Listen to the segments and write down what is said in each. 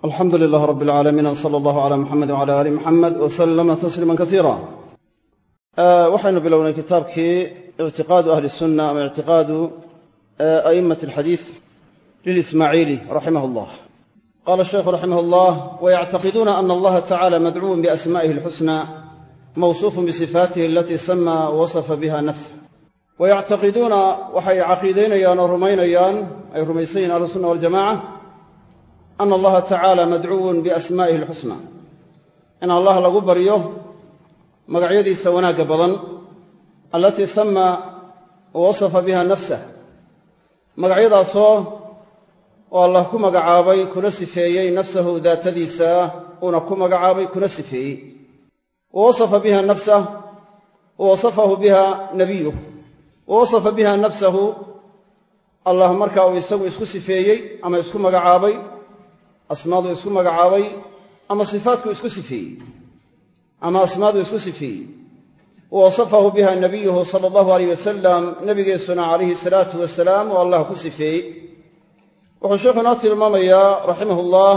alxamdu lilaah rab alcaalamiin sala allahu calaa muxamed wcala aali muxamed wasalama tasliiman kasiira waxaynu bilownay kitaabkii ictiqaadu ahli sunna ama ictiqaadu a'immati alxadiis lilismaaciili raximah allah qaala sheikhu raximah allah wayactaqiduuna ana allaha tacala madcuwun biasma'ihi alxusna mawsuufun bisifaatihi alatii sama wasafa biha nafsah wayactaqiduuna waxay caqiidaynayaan oo rumaynayaan ay rumaysan yihin ahlu sunna waljamaca ana allaha tacaala madcuwun biasmaa'ihi alxusna in allah lagu baryo magacyadiisa wanaagga badan allatii sama wasafa biha nafsah magacyadaasoo oo allah ku magacaabay kuna sifeeyey nafsahu daatadiisa uuna ku magacaabay kuna sifeeyey wawasafa biha nafsah wawasafahu biha nabiyuh wawasafa biha nafsahu allah markaa uu isagu isku sifeeyey ama isku magacaabay asmaadu isku magacaabay ama sifaatku isku sifeeyey ama asmaadu isku sifeeyey wawasafahu biha nabiyuhu sala allahu alayh wasalam nabigeesuna calayhi salaatu wasalaam oo allah ku sifeeyey wuxuu sheekhu inoo tilmaamayaa raximahullah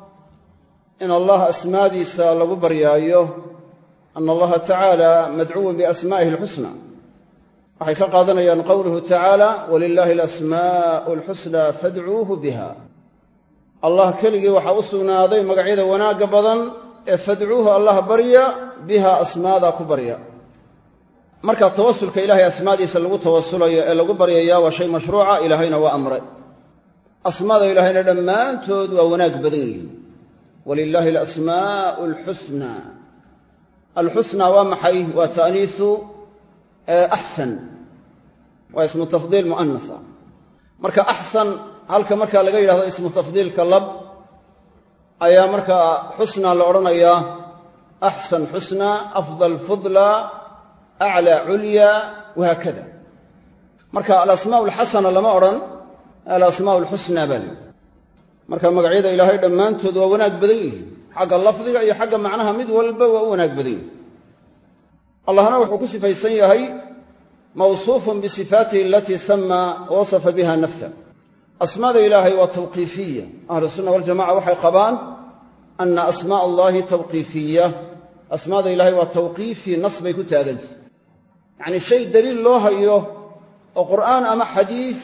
in allah asmaadiisa lagu baryaayo ana allaha tacaala madcuwun biasmaa'ihi alxusna waxay ka qaadanayaan qowluhu tacaala walilaahi alasmaa'u alxusna fadcuuhu biha allah keligii waxaa u sugnaaday magacyada wanaagga badan ee fadcuuhu allah barya biha asmaada ku barya marka tawasulka ilaahay asmaadiisa lagu tawasulayo ee lagu baryayaa waa shay mashruuca ilaahayna waa amre asmaada ilaahayna dhammaantood waa wanaag badan yihiin walilaahi alasmaa'u alxusna alxusna waa maxay waa ta'niisu axsan waa ismu tafdiil mu'anasa marka axsan halka markaa laga yidhahdo ismu tafdiilka lab ayaa markaa xusna la odhanayaa axsan xusna afdal fudla aclaa culya wahaakada marka alasmaa alxasana lama odhan alasmaa alxusna baa lii marka magacyada ilaahay dhammaantood waa wanaag badan yihiin xagga lafdiga iyo xagga macnaha mid walba waa u wanaag badan yihin allahna wuxuu ku sifaysan yahay mawsuufun bisifaatihi alatii sama wasafa biha nafsa asmaada ilaahay waa tawqiifiya ahlu sunna waljamaca waxay qabaan ana asmaa allahi tawqiifiya asmaada ilaahay waa tawqiifi nas bay ku taagantah yacni shay daliil loo hayo oo qur'aan ama xadiis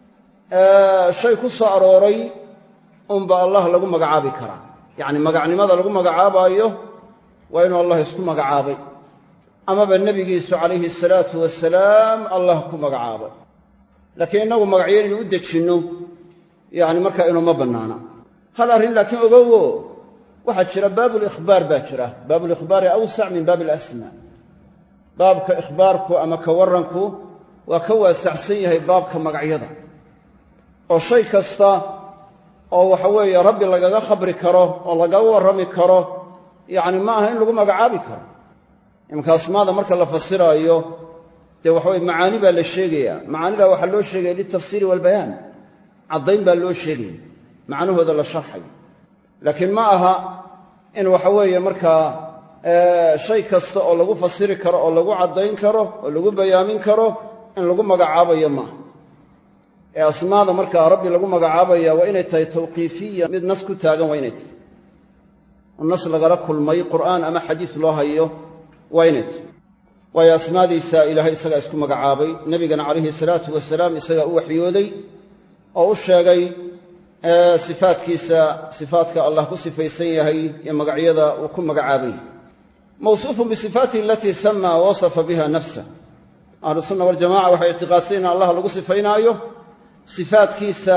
shay ku soo arooray unba allah lagu magacaabi karaa yacni magacnimada lagu magacaabaayo waa inuu allah isku magacaabay amaba nebigiisu calayhi asalaatu wasalaam allah ku magacaabay laakiin innagu magacyo inaynu u dejinno yacni markaa inuuma bannaana hal arrin laakiin ogowo waxaa jira baabulikhbaar baa jira baabulikhbaari awsac min baabi alasmaa baabka ikhbaarku ama ka warranku waa ka waasacsan yahay baabka magacyada oo shay kasta oo waxa weeye rabbi lagaga khabri karo oo lagaga warrami karo yacni ma aha in lagu magacaabi karo imanka asmaada marka la fasiraayo dee waxaweye macaani baa la sheegayaa macaanidaa waxaa loo sheegaya litafsiiri waalbayaan caddayn baa loo sheegaya macnahooda la sharxayo laakiin ma aha in waxa weeye markaa shay kasta oo lagu fasiri karo oo lagu caddayn karo oo lagu bayaamin karo in lagu magacaabayo maaha ee asmaada markaa rabbi lagu magacaabaya waa inay tahay tawqiifiya mid nas ku taagan waa inay tahay nas lagala kulmay qur'aan ama xadiis loo hayo waa inay tahay waayo asmaadiisa ilaahay isagaa isku magacaabay nebigana calayhi salaatu wasalaam isagaa u waxyooday oo u sheegay sifaatkiisa sifaatka allah ku sifaysan yahay iyo magacyada uu ku magacaabay mawsuufun bisifaatihi alatii sama wasafa biha nafsah ahlu sunna waljamaca waxay ictiqaadsan in allah lagu sifaynaayo sifaatkiisa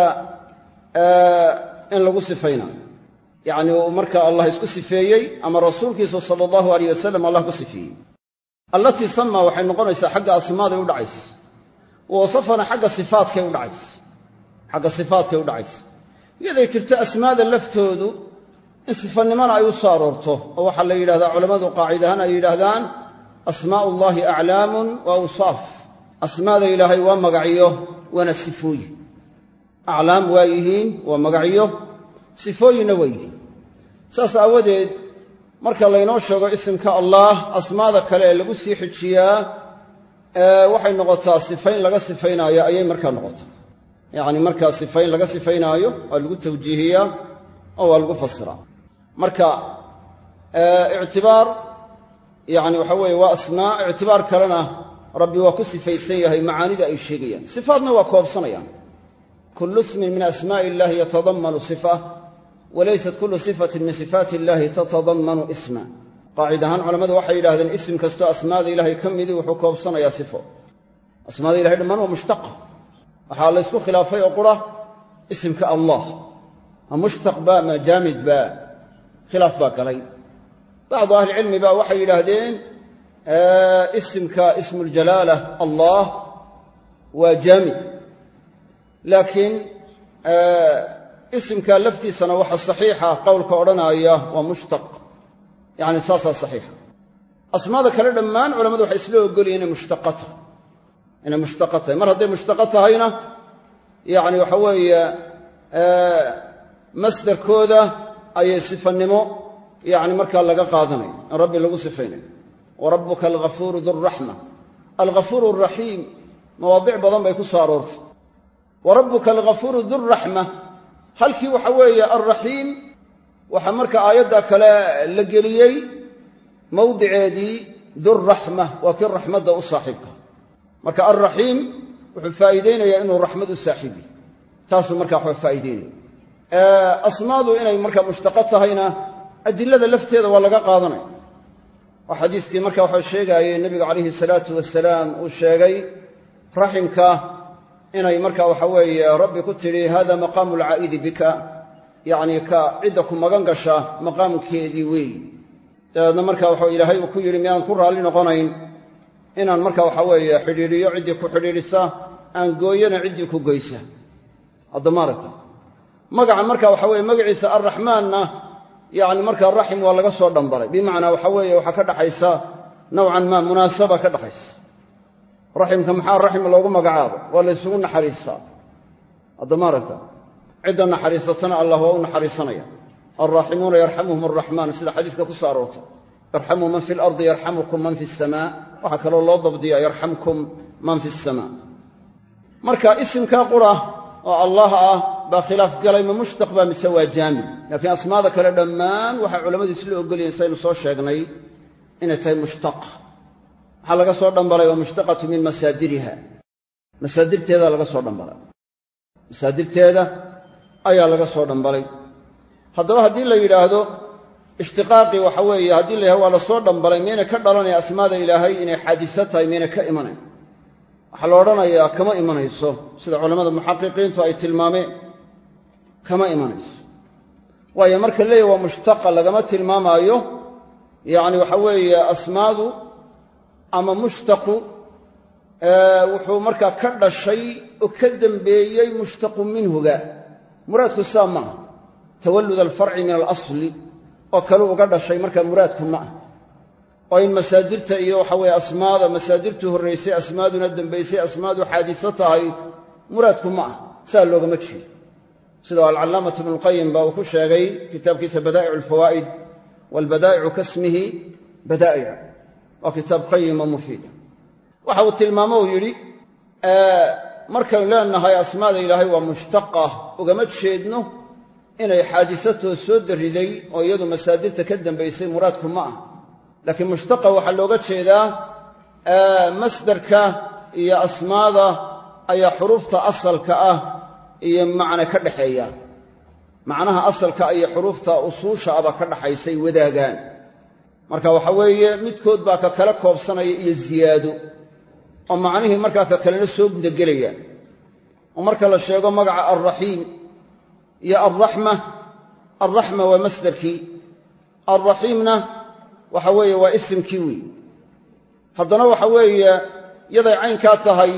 in lagu sifaynaayo yacni uu markaa allah isku sifeeyey ama rasuulkiisu sala allahu alayh wasalam allah ku sifeeyey allatii sama waxay noqonaysaa xagga asmaaday u dhacaysa wasafana xagga sifaatkay u dhacaysa iyaday jirto asmaada laftoodu in sifanimona ay u soo aroorto oo waxaa la yidhahdaa culammadu qaacid ahaan ay yidhaahdaan asmaa'u llahi aclaamun wa awsaaf asmaada ilaahay waa magacyo waana sifooyin aclaam waa yihiin waa magacyo sifooyinna waa yihiin saas aawadeed marka laynoo sheego isimka allah asmaada kale ee lagu sii xijiyaa waxay noqotaa sifayn laga sifaynaayo ayay markaa noqotaa yacni markaa sifayn laga sifaynaayo waa lagu tawjiihiyaa oo waa lagu fasiraa. marka ictibaar yani waxa weeye waa asmaa, ictibaar kalena rabbi waa ku sifaysan yahay macaanida ay sheegayaan. sifaadna waa koobsanayaan. kullu ismin min asmaa'i illahi yatadammanu sifa walaysat kullu sifatin min sifaati illahi tatadammanu isma. qaacid ahaan culammadu waxay yidhahdeen isim kastoo asmaada ilaahay ka midii wuxuu koobsanayaa sifo. asmaada ilahay dhammaan waa mushtaqa. waxaa la ysku khilaafay oo qura isimka allah ma mushtaq ba ma jaamid ba, khilaaf baa galay. bacdu ahlicilmi ba waxay yidhaahdeen isimka ismuljalaala allah waa jaamid, laakiin isimka laftiisana waxa saxiixa qowlka odhanaya waa mushtaq, yani saasaa saxiixa. asmaada kale dhammaan culammadu waxay isla ogolyihin inay mushtaqa tahay. mar hadday mushtaqa tahayna yani waxa weeye masdarkooda ayay sifanimo yani markaa laga qaadanaya in rabbi lagu sifaynayo. warabuka alghafuuru duraxma, alghafuuru araxiim mawaadic badan bay ku soo aroortay. warabuka alghafuuru duraxma, halkii waxa weeye alraxiim waxaa marka aayadda kale la geliyey mawdiceedii durraxma, waa kii raxmadda u saaxiibka. marka alraxiim wuxuu faa'iideynayaa inuu raxmad u saaxiibiy, taasuu markaa waxba faa'iideynaya. asmaadu inay markaa mushtaqo tahayna adilada lafteeda waa laga qaadanaya. oo xadiiskii marka waxaa sheegaayey nebiga calayhi salaatu wasalaam uu sheegay raximka inay marka waxa weeye rabbi ku tidhi hada maqaamu alcaa'idi bika, yacni ka cidda ku magan gasha maqaamkeedii weeyi. dabeedna marka waxa ilaahay uu ku yidhi miyaanan ku raalli noqonayn inaan marka waxa weeye xidhiidhiyo ciddii ku xidhiidhisa, aan gooyana ciddii ku goysa. hadda maaragta magaca marka waxa weeye magaciisa arraxmaanna yani markaa raxim waa laga soo dhambalay, bimacnaa waxa weeye waxaa ka dhaxaysa nowcan maa munaasaba ka dhaxaysa. raximka maxaa raxim loogu magacaabo? waa la ysugu naxariistaa. hadda maaragta cidda naxariisatana allah waa u naxariisanaya. alraaximuuna yarxamuhum arraxmaan, sida xadiiska ku soo aroortay. yarxamu man fi lardi yarxamukum man fi samaa, waxaa kaloo loo dabdiyaa yarxamkum man fi samaa. marka isimkaa qura oo allah ah baa khilaaf galay, ma mushtaq baa mise waa jaamid. laakiin asmaada kale dhammaan waxay culammadu isla ogolyihin saynu soo sheegnay inay tahay mushtaq. maxaa laga soo dhambalay? waa mushtaqatu min masaadiriha, masaadirteeda laga soo dhambalay, masaadirteeda ayaa laga soo dhambalay. haddaba haddii la yidhaahdo ishtiqaaqii waxa weeye haddii la yidhahdo waa la soo dhambalay, miyayna ka dhalanaya asmaada ilaahay inay xaadiso tahay, miyayna ka imanayn? waxaa la odhanayaa kama imanayso, sida culammada muxaqiqiintu ay tilmaameen, kama imanayso. waayo marka leeyahy waa mushtaqa lagama tilmaamaayo yacni waxa weeye asmaadu ama mushtaqu wuxuu markaa ka dhashay oo ka dembeeyey mushtaqu minhuga. muraadku saa ma aha. tawallud alfarci min alasli oo kale uga dhashay markaa muraadku ma ah. oo in masaadirta iyo waxa weeye asmaada masaadirtu horraysay asmaaduna dembaysay asmaadu xaadiso tahay muraadku ma ah, saa loogama jeedo. sida alcallaamatu ibnulqayim baa uu ku sheegay kitaabkiisa badaa'icu alfawaa'id, waalbadaa'icu kasmihi badaa'ic, waa kitaab qayim oo mufiida. waxa uu tilmaamo uu yidhi markaynu leenahay asmaada ilaahay waa mushtaqa, ugama jeedno inay xaadisatoo soo darriday oo iyadu masaadirta ka dambaysay muraadku ma ah. laakiin mushtaqa waxaa looga jeedaa masdarka iyo asmaada ayaa xuruufta asalka ah iyo macne ka dhaxeeya. macnaha asalka iyo xuruufta usuusha abaa ka dhaxaysay wadaagaan. marka waxa weeye midkood baa ka kala koobsanaya iyo ziyaado, oo macnihii markaa ka kalena soo gudagelayaan. oo marka la sheego magaca alraxiim iyo alraxma, alraxma waa masdarkii, alraxiimna waxa weeye waa isimkii wey. haddana waxa weeye yaday caynkaa tahay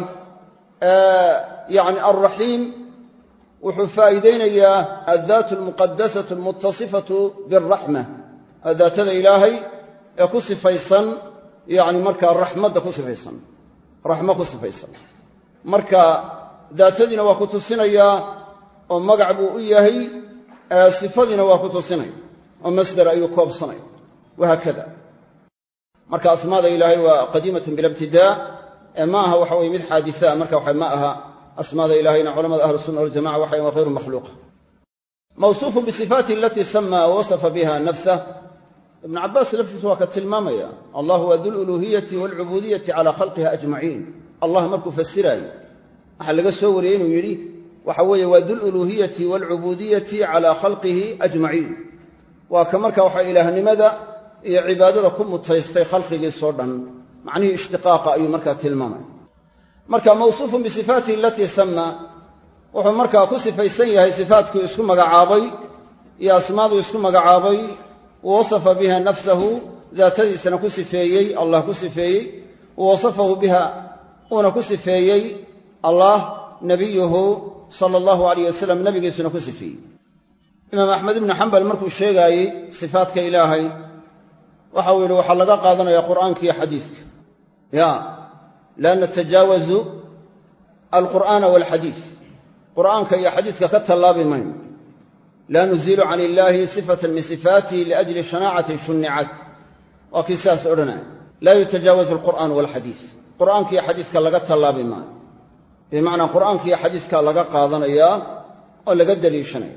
yani alraxiim wuxuu faa'iideynayaa addaatu almuqadasatu almuttasifatu bialraxma, daatada ilaahay ee ku sifaysan yani markaa raxmadda ku sifaysan, raxmo ku sifaysan. marka daatadiina waa ku tusinayaa oo magac buu u yahay, sifadiina waa ku tusinaya oo masdar ayuu koobsanaya, wahaakada. marka asmaada ilaahay waa qadiimatun bila ibtidaa, ma aha waxa weye mid xaadisaa. marka waxa ma aha asmaada ilaahayna culamada ahlu sunna waljamaca waxay waa hayru makhluuqa. mawsuufun bisifaati alatii samaa wawasafa biha nafsah ibnu cabbaas laftiisa waa ka tilmaamaya allah waa dululuuhiyati waalcubuudiyati calaa khalqiha ajmaciin allah markuu fasiraayo waxaa laga soo wariyey inuu yidhi waxa weeye waa dululuuhiyati waalcubuudiyati calaa khalqihi ajmaciin waa ka marka waxa ilaahnimada iyo cibaadada ku mutaystay khalqigiisoo dhan macnihii ishtiqaaqa ayuu markaa tilmaamaya marka mawsuufun bisifaatihi alatii samaa wuxuu markaa ku sifaysan yahay sifaatkuu isku magacaabay iyo asmaaduu isku magacaabay wawasafa biha nafsahu daatadiisana ku sifeeyey allah ku sifeeyey wawasafahu biha uuna ku sifeeyey allah nabiyuhu sala allahu alayh wasalam nabigiisuna ku sifeeyey imaam axmed ibnu xambal markuu sheegaayey sifaatka ilaahay waxau yidhi waxaa laga qaadanaya qur'aanka iyo xadiiska laa natajaawazu alqur'aana waalxadiis qur'aanka iyo xadiiska ka tallaabi mayno laa nuziilu can illaahi sifatan min sifaatihi liajli shanaacati shunnicat waa kii sidaas odhanaya laa yutajaawazu alqur'aan waalxadiis qur'aanka iyo xadiiska laga tallaabi maayo bimacnaa qur'aanka iyo xadiiska laga qaadanayaa oo laga deliishanaya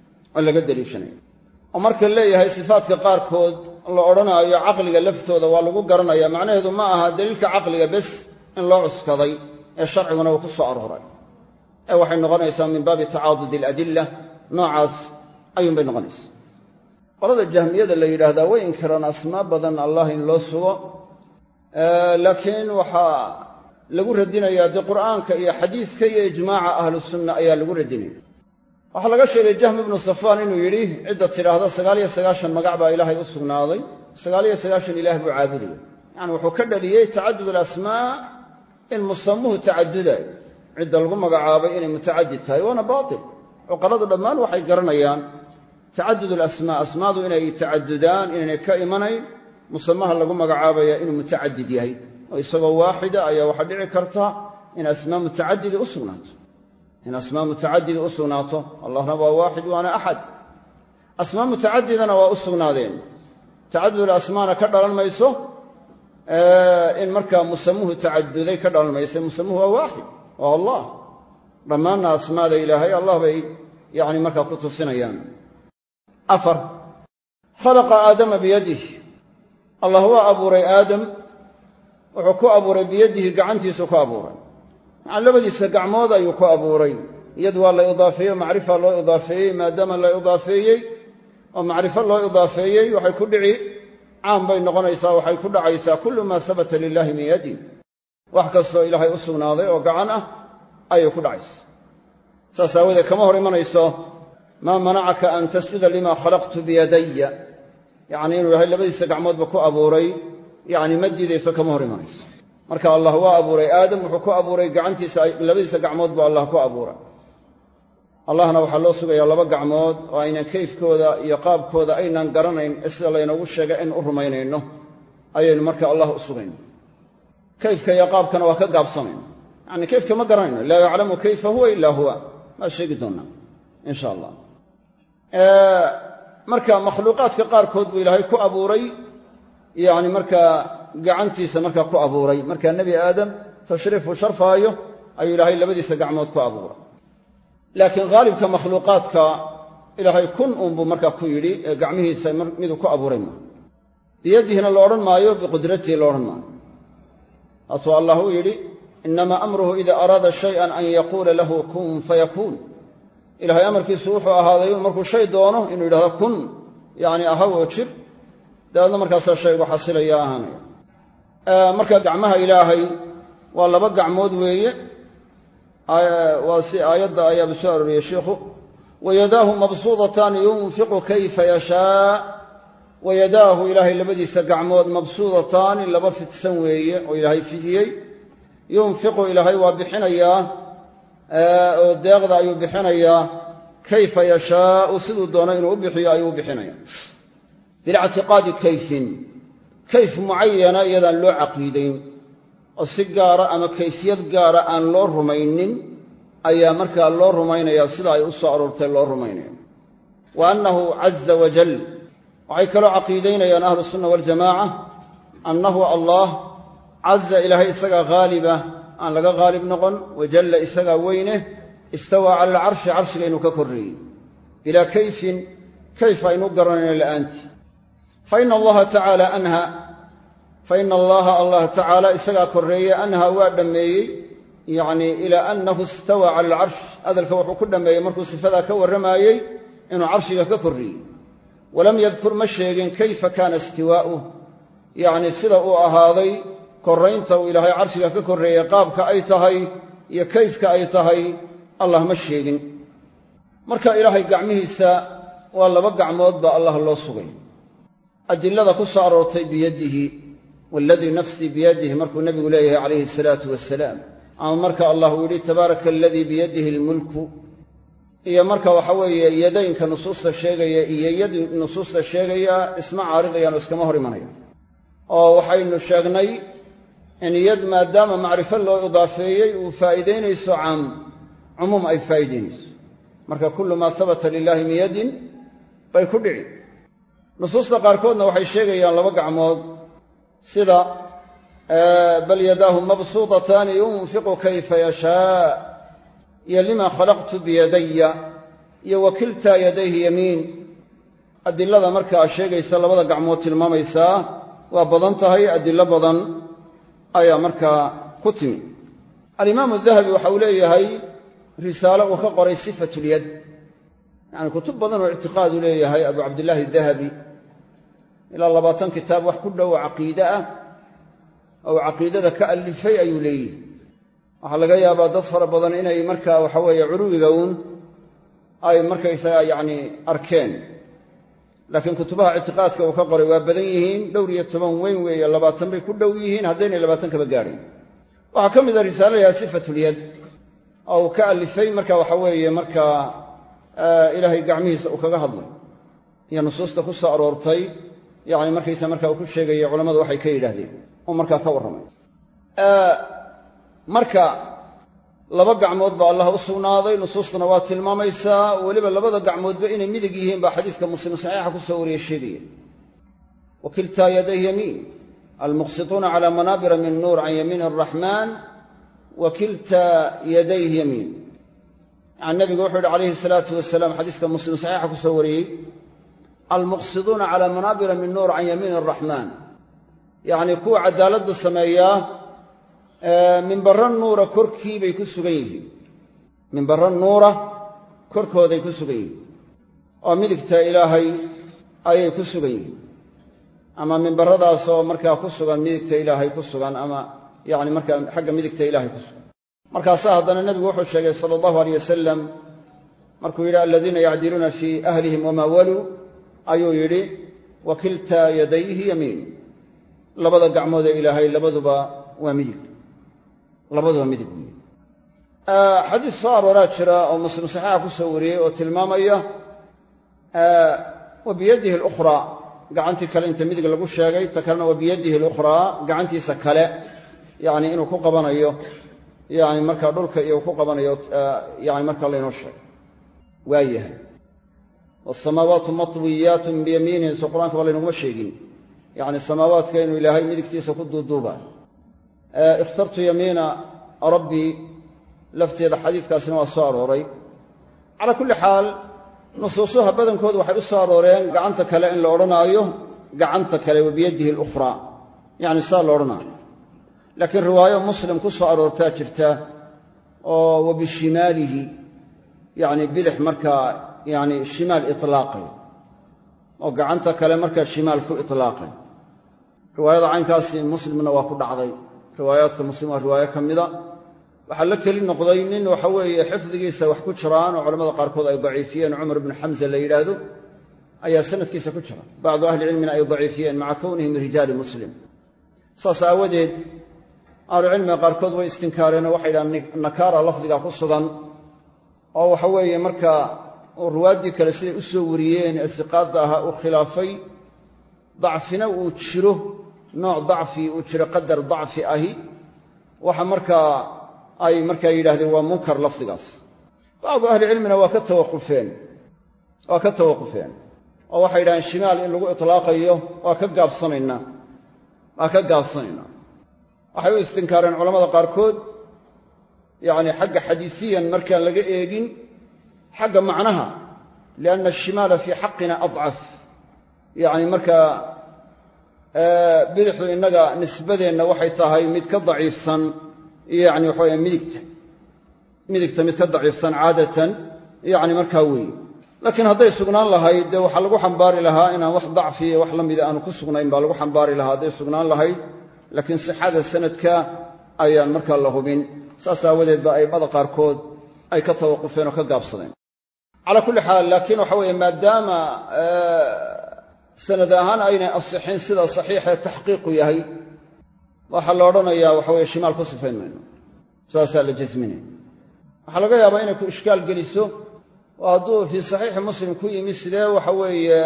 oo marka leeyahay sifaatka qaarkood la odhanaayo caqliga laftooda waa lagu garanaya macnaheedu ma aha daliilka caqliga bes in loo cuskaday ee sharciguna uu ku soo arooray ee waxay noqonaysaa min baabi tacaadudi aladilla noocaas ayuunbay noqonaysaa qolada jahmiyada la yidhaahdaa way inkiraan asmaa badan allah in loo sugo laakiin waxaa lagu radinayaa dee qur'aanka iyo xadiiska iyo ijmaaca ahlu sunna ayaa lagu radinaya waxaa laga sheegay jahm ibnu safaan inuu yidhi cidda tidhaahda 99 magac baa ilaahay u sugnaaday 99 ilaah buu caabudaya yacni wuxuu ka dhaliyey tacadud alasmaa in musamuhu tacadudayo cidda lagu magacaabay inay mutacadid tahay waana baatil cuqaladu dhammaan waxay garanayaan tacadud alasmaa asmaadu inay tacadudaan inaynay ka imanayn musamaha lagu magacaabaya inuu mutacadid yahay oo isagoo waaxida ayaa waxaa dhici karta in asmaa mutacadidi u sugnaato allahna waa waaxid waana axad asmaa mutacadidana waa u sugnaadeen tacadud alasmaana ka dhalan mayso in markaa musamuhu tacaduday ka dhalan mayso musamuhu waa waaxid waa allah dhammaanna asmaada ilaahay allah bay yani markaa ku tusinayaan afar khalaqa aadama biyadih allah waa abuuray aadam wuxuu ku abuuray biyadihi gacantiisu ku abuuray labadiisa gacmood ayuu ku abuuray iyad waa la idaafeeyey macrifa loo idaafeeyey maadaama la idaafeeyey oo macrifo loo idaafeeyey waxay ku dhici caam bay noqonaysaa waxay ku dhacaysaa kullu maa habata lilahi min yadin wax kastoo ilaahay u sugnaaday oo gacan ah ayay ku dhacaysa saas aawadeed kama hor imanayso maa manacaka an tasjuda lima khalaqtu biyadaya yacni inuu yahay labadiisa gacmoodba ku abuuray yacni ma diidayso kama hor imanayso marka allah waa abuuray aadam wuxuu ku abuuray gacantiisa labadiisa gacmood buu allah ku abuuray allahna waxaa loo sugayaa laba gacmood oo aynan kayfkooda iyo qaabkooda aynan garanayn sida laynoogu sheegay in u rumaynayno ayaynu marka allah u sugayno kayfka iyo qaabkana waa ka gaabsanayno yacni kayfka ma garanayno laa yaclamu kayfa huwa ilaa huwa maa sheegi doonnaa insha allah marka makhluuqaadka qaarkood buu ilaahay ku abuuray yacni markaa gacantiisa markaa ku abuuray markaa nebi aadam tashriifuu sharfaayo ayuu ilaahay labadiisa gacmood ku abuuray laakiin haalibka makhluuqaadka ilaahay kun uunbuu markaa ku yidhi ee gacmihiisa miduu ku abuuray maa biyadihina lo odhan maayo biqudratihi lo odhan maayo waatuu allah uu yidhi inamaa amruhu ida araada shayan an yaquula lahu kun fayakuun ilahay amarkiisu wuxuu ahaaday markuu shay doono inuu yidhahdo kun yacni ahaw oo jir dabeedna markaasaa shaygu xasilaya ahaanaya marka gacmaha ilaahay waa laba gacmood weeye waa si aayadda ayaaba soo arooriyey sheikhu wayadaahu mabsuudataani yunfiqu kayfa yashaa wayadaahu ilaahay labadiisa gacmood mabsuudataani laba fidsan weeye oo ilaahay fidiyey yunfiqu ilaahay waa bixinayaa oo deeqda ayuu bixinayaa kayfa yashaau siduu doono inuu u bixiyo ayuu u bixinaya bilictiqaadi kayfin kayf mucayana iyadaan loo caqiidayn oo si gaara ama kayfiyad gaara aan loo rumaynin ayaa markaa loo rumaynayaa sida ay u soo aroortay loo rumaynaya wa annahu caza wajal waxay kaloo caqiidaynayaan ahlu sunna waljamaaca annahu allah caza ilaahay isagaa haaliba aan laga haalib noqon wajalla isagaa weyne istawaa cala alcarshi carshiga inuu ka korreeyey bilaa kayfin kayf aynu garanayno la'aantii faina allaha tacaala anha faina allaha allah tacaala isagaa korreeye anha waa dhammeeyey yacni ilaa annahu istawaa cala alcarsh hadalka wuxuu ku dhammeeyey markuu sifadaa ka warramaayey inuu carshiga ka korreeyey walam yadkur ma sheegin kayfa kaana istiwaa'uh yacni sida uu ahaaday korraynta uu ilaahay carshiga ka korreeyey qaabka ay tahay iyo kayfka ay tahay allah ma sheegin marka ilaahay gacmihiisa waa laba gacmood baa allah loo sugay adilada ku soo aroortay biyadihi waaladii nafsii biyadihi markuu nebigu leeyahay calayhi salaatu wasalaam ama marka allah uu yidhi tabaaraka aladii biyadihi almulku iyo marka waxa weeye yadaynka nusuusta sheegaya iyo yadii nusuusta sheegaya isma caaridayaan oo iskama hor imanayaan oo waxaynu sheegnay in yad maadaama macrifo loo idaafeeyey uu faa'iidaynayso cumuum ay faa'iidaynayso marka kullu maa habata lilaahi min yadin bay ku dhici nusuusta qaarkoodna waxay sheegayaan laba gacmood sida bal yadaahu mabsuutataani yunfiqu kayfa yashaa iyo lima khalaqtu biyadaya iyo wa kiltaa yadayhi yamiin adilada markaa sheegaysa labada gacmood tilmaamaysaa waa badan tahay adilo badan ayaa markaa ku timi alimaamu dahabi waxa uu leeyahay risaalo uu ka qoray sifatulyad yacni kutub badan oo ictiqaadu leeyahay abu cabdillaahi dahabi ilaa 20 kitaab wax ku dhow caqiide ah oo caqiidada ka alifay ayuu leeyahay waxaa laga yaabaa dad fara badan inay markaa waxa weeye culuwiga uun ay markaysaga yacni arkeen laakiin kutubaha ictiqaadka uu ka qoray waa badan yihiin dhowr iyo 10 weyn weeye 20 bay ku dhow yihiin haddaynay 20 kaba gaadhin waxaa ka mid a risaalo yaha sifatulyad oo uu ka alifay marka waxa weeye markaa ilaahay gacmihiisa uu kaga hadlay iyo nusuusta ku soo aroortay yacni markaysa markaa uu ku sheegaya culammadu waxay ka yidhaahdeen uu markaa ka warramay marka laba gacmood baa allah u sugnaaday nusuustuna waa tilmaamaysaa weliba labada gacmoodba inay midig yihiin baa xadiiska muslim saxiixa ku soo wariye sheegaya wa kiltaa yadayhi yamiin almuqsituuna calaa manaabira min nuur can yamiini araxmaan wa kiltaa yadayhi yamiin yani nabigu wuxuu yidhi calayhi salaatu wasalaam xadiiska muslim saxiixa ku soo wariyey almuqsiduuna calaa manaabira min nuur can yamiini araxmaan yacni kuwa cadaaladda sameeyaa minbara nuura korkii bay ku sugan yihiin minbara nuura korkooday ku sugan yihiin oo midigta ilaahay ayay ku sugan yihiin ama minbaradaas oo markaa ku sugan midigta ilaahay ku sugan ama yacni markaa xagga midigta ilaahay ku sugan markaasaa haddana nebigu wuxuu sheegay sala allahu alayh wasalam markuu yidhi aladiina yacdiluuna fii ahlihim wamaa waluu ayuu yidhi wa kiltaa yadayhi yamiin labada gacmood ee ilaahay labaduba waa midig labaduba midig weeye xadiis soo arooraa jira oo muslim saxiixa ku soo wariyey oo tilmaamaya wa biyadihi alukhraa gacantii kale inta midig lagu sheegay ta kalena wa biyadihi alukhraa gacantiisa kale yacni inuu ku qabanayo yacni markaa dhulka iyo ku qabanayo yacni markaa laynoo sheegay waa yahay waasamaawaatu matwiyaatun biyamiinihi soo qur-aanka ba laynuguma sheegin yacni samaawaadka inuu ilaahay midigtiisa ku duuduuba ikhtartu yamiina rabbii lafteeda xadiiskaasina waa soo arooray calaa kulli xaal nusuusuha badankoodu waxay u soo arooreen gacanta kale in la odhanaayo gacanta kale wa biyadihi alukhraa yacni saa la odhanaayo laakiin riwaayo muslim ku soo aroortaa jirta oo wa bishimaalihi yacni bidix markaa yacni shimaal itlaaqay oo gacanta kale markaa shimaal ku itlaaqay riwaayada caynkaasi muslimna waa ku dhacday riwaayaadka muslim waa riwaayo ka mida waxaa la keli noqday nin waxa weeye xifdigiisa wax ku jiraan oo culamada qaarkood ay daciifiyeen cumar ibnu xamza la yidhaahdo ayaa sanadkiisa ku jira bacdu ahli cilmina ay daciifiyeen maca kownihim min rijaali muslim saas aawadeed ahlucilmiga qaarkood way istinkaareen oo waxay yidhahaan nakaara lafdiga ku sugan oo waxa weeye markaa uu ruwaaddii kale siday u soo wariyeen ee siqaadda ahaa uu khilaafay dacfina uu jiro nooc dacfi uu jiro qadar dacfi ahi waxa markaa ay markaa yidhahdeen waa munkar lafdigaas bacdu ahli cilmina waa ka tawaqufeen oo waxay yidhahdeen shimaal in lagu itlaaqayo waa ka gaabsanaynaa waxay u istinkaareen culamada qaarkood yacni xagga xadiisiyan markaan laga eegin xagga macnaha lianna ashimaala fii xaqina adcaf yacni markaa bidixdu innaga nisbadeenna waxay tahay mid ka daciifsan yacni waxa weeye midigta mid ka daciifsan caadatan yacni markaa weeye laakiin hadday sugnaan lahayd dee waxaa lagu xambaari lahaa inaan wax dacfi iyo wax la mida aanu ku sugnayn baa lagu xambaari lahaa hadday sugnaan lahayd laakiin sixada sanadka ayaan markaa la hubin saas aawadeed ba a'immada qaarkood ay ka tawaqufeen oo ka gaabsadeen calaa kulli xaal laakiin waxa weeye maadaama sanad ahaan aynay asixin sida saxiixee taxqiiqu yahay waxaa la odhanayaa waxa weye shimaal ku sifayn mayno saasaa la jasminaya waxaa laga yaabaa inay ku ishkaal geliso oo hadduu fii saxiixi muslim ku yimi sidee waxa weeye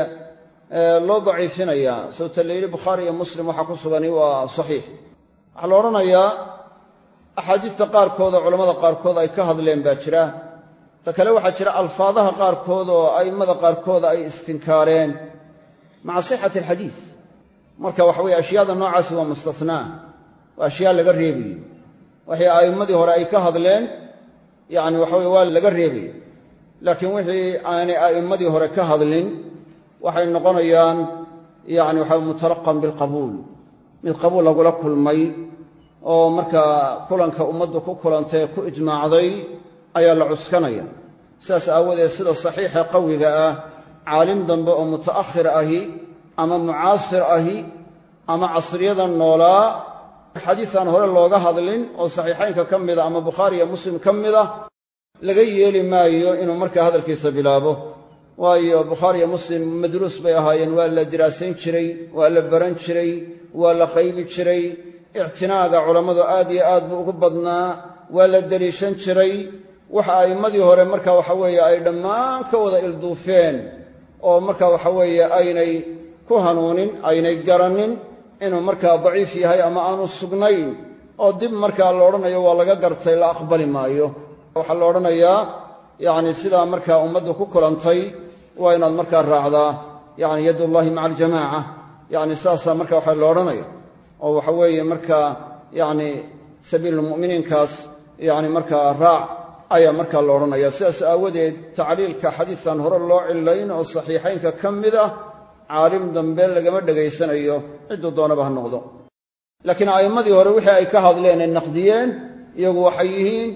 loo daciifinayaa sababta la yidhi bukhaari iyo muslim waxaa ku sugani waa saxiix waxaa la odhanayaa axaadiista qaarkood oo culammada qaarkood ay ka hadleen baa jira ta kale waxaa jira alfaadaha qaarkood oo a'immada qaarkood ay istinkaareen maca sixati alxadiid marka waxa weye ashyaada noocaasi waa mustathnaa waa ashyaa laga reebayo waxii a'immadii hore ay ka hadleen yacni waxa weye waa laga reebaya laakiin wixii aanay a'immadii hore ka hadlin waxay noqonayaan yacni waxa mutalaqan bilqabuul mid qabuul lagula kulmay oo markaa kulanka ummaddu ku kulantay ku ijmaacday ayaa la cuskanaya sidaas aawadeed sida saxiixa qawiga ah caalim dambe oo muta'akhir ahi ama mucaasir ahi ama casriyadan noolaa xadiis aan hore looga hadlin oo saxiixaynka ka mida ama bukhaari iyo muslim ka mida laga yeeli maayo inuu markaa hadalkiisa bilaabo waayo bukhaari iyo muslim madruus bay ahaayeen waa la diraasayn jiray waa la baran jiray waa la qaybi jiray ictinaaga culammadu aad iyo aad buu ugu badnaa waa la deliishan jiray waxa a'immadii hore marka waxa weeye ay dhammaan ka wada ilduufeen oo marka waxa weeye aynay ku hanuunin aynay garanin inuu markaa daciif yahay ama aanu sugnayn oo dib markaa la odhanayo waa laga gartay la aqbali maayo waxaa la odhanayaa yacni sidaa markaa ummaddu ku kulantay waa inaad markaa raacdaa yacni yadullaahi maca aljamaaca yacni saasaa marka waxa la odhanaya oo waxa weeye markaa yacni sabiilulmu'miniinkaas yacni markaa raac ayaa markaa la odhanaya sidaas aawadeed tacliilka xadiisaan hore loo cillayn oo saxiixaynka ka mid ah caalim dambe lagama dhegaysanayo cidduu doonaba ha noqdo laakiin a'immadii hore wixii ay ka hadleen ay naqdiyeen iyagu waxay yihiin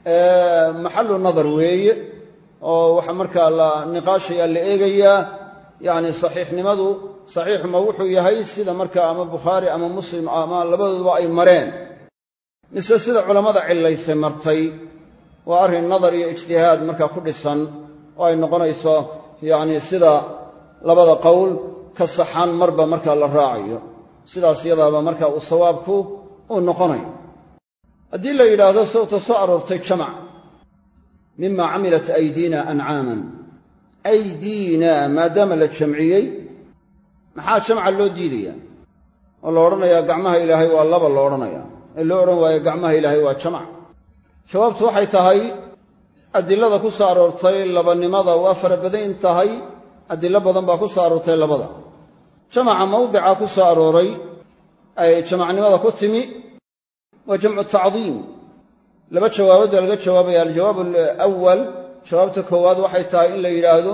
maxallu nadar weeye oo waxa markaa la niqaashaya la eegayaa yacni saxiixnimadu saxiixu ma wuxuu yahay sida markaa ama bukhaari ama muslim ama labadooduba ay mareen mise sida culammada cillaysay martay waa arrin nadar iyo ijtihaad markaa ku dhisan oo ay noqonayso yacni sida labada qowl ka saxan marba markaa la raacayo sidaas iyadaaba markaa uu sawaabku uu noqonayo haddii la yidhaahdo sawta soo aroortay jamac mima camilat aydiina ancaaman aydiina maadaama la jamciyey maxaa jamca loo diidaya oo la odhanayaa gacmaha ilaahay waa laba la odhanayaa ee loo odhan waayo gacmaha ilaahay waa jamac jawaabtu waxay tahay adilada ku soo aroortay labanimada waa fara badan tahay adilo badan baa ku soo aroortay labada jamaca mawdica ku soo arooray ay jamacnimada ku timi waa jamcu tacdiim laba jawaabood baa laga jawaabaya aljawaab alawal jawaabta koowaad waxay tahay in la yidhaahdo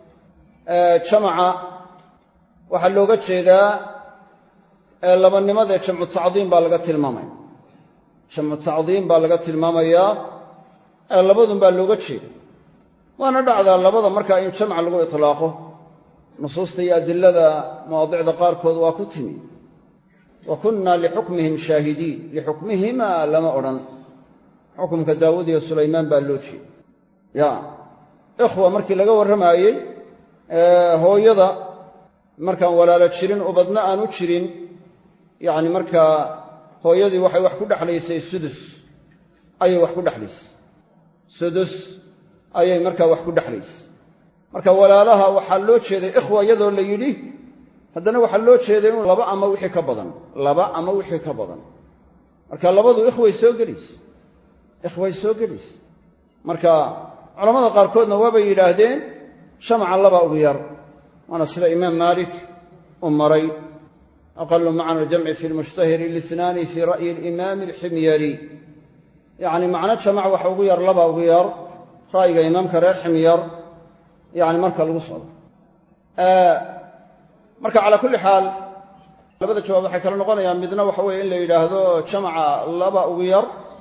jamaca waxaa looga jeedaa labanimada jamcu tacdiim baa laga tilmaamaya jamcu tacdiim baa laga tilmaamayaa labadun baa looga jeeda waana dhacdaa labada markaa in jamc lagu itlaaqo nusuusta iyo adilada mawaadicda qaarkood waa ku timi wa kunna lixukmihim shaahidiin lixukmihimaa lama odhan xukumka daawuud iyo sulaymaan baa loo jeeda ya ikhwa markii laga warramaayey hooyada markaan walaalo jirin ubadna aanu jirin yacni markaa hooyadii waxay wax ku dhexlaysay sudus ayay wax ku dhexlaysay sudus ayay markaa wax ku dhexlaysay marka walaalaha waxaa loo jeeday ikhwa iyadoo la yidhi haddana waxaa loo jeeday in laba ama wixii ka badan marka labadu ikhway soo gelaysa marka culammada qaarkoodna waabay yidhaahdeen jamaca laba ugu yar waana sida imaam maalik u maray aqalu macna aljamci fi lmushtahiri lisnaani fii ra'yi alimaami alximyari yacni macno jamac waxa ugu yar laba ugu yar ra'yiga imaamka reer ximyar yani marka lagu socdo. marka calaa kulli xaal labada jawaab waxay kala noqonayaan, midna waxa weeye in la yidhaahdo jamca laba ugu yar,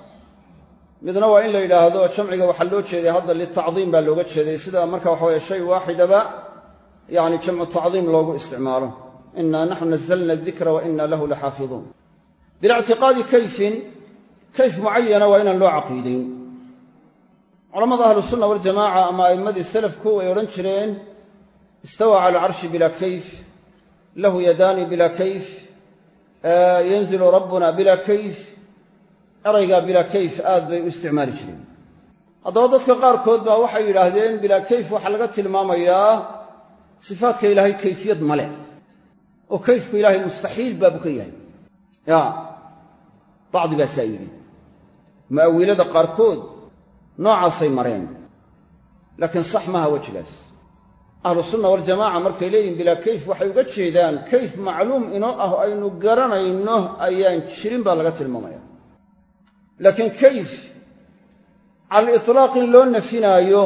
midna waa in la yidhaahdo jamciga waxaa loo jeeday hadda litacdiim baa looga jeeday, sida marka waxa weye shay waaxidaba yani jamcu tacdiim loogu isticmaalo. inaa naxnu nazalna adikra wa ina lahu laxaafiduun. bilictiqaadi kayfin, kayf mucayana waa inaan loo caqiidayn. culamada ahlusunna waljamaca ama a'immadii salafku way odhan jireen istawa cala alcarshi bilaa kayf, lahu yadaani bilaa kayf, yanzilu rabbuna bilaa kayf. eraygaa bilaa kayf aad bay u isticmaali jireen. haddaba dadka qaarkood baa waxay yidhaahdeen bilaa kayf waxaa laga tilmaamayaa sifaadka ilaahay kayfiyad male, oo kayfku ilaahay mustaxiil baabu ka yahay. ya bacdi baa saa yidhi, mu'awilada qaarkood noocaasay mareen, laakiin sax maaha wejigaas. ahlu sunna waljamaca markay leeyihin bilaa kayf waxay uga jeedaan kayf macluum inoo ah aynu garanayno ayaan jirin baa laga tilmaamaya. laakiin kayf cala aliطlaaq in loo nafinaayo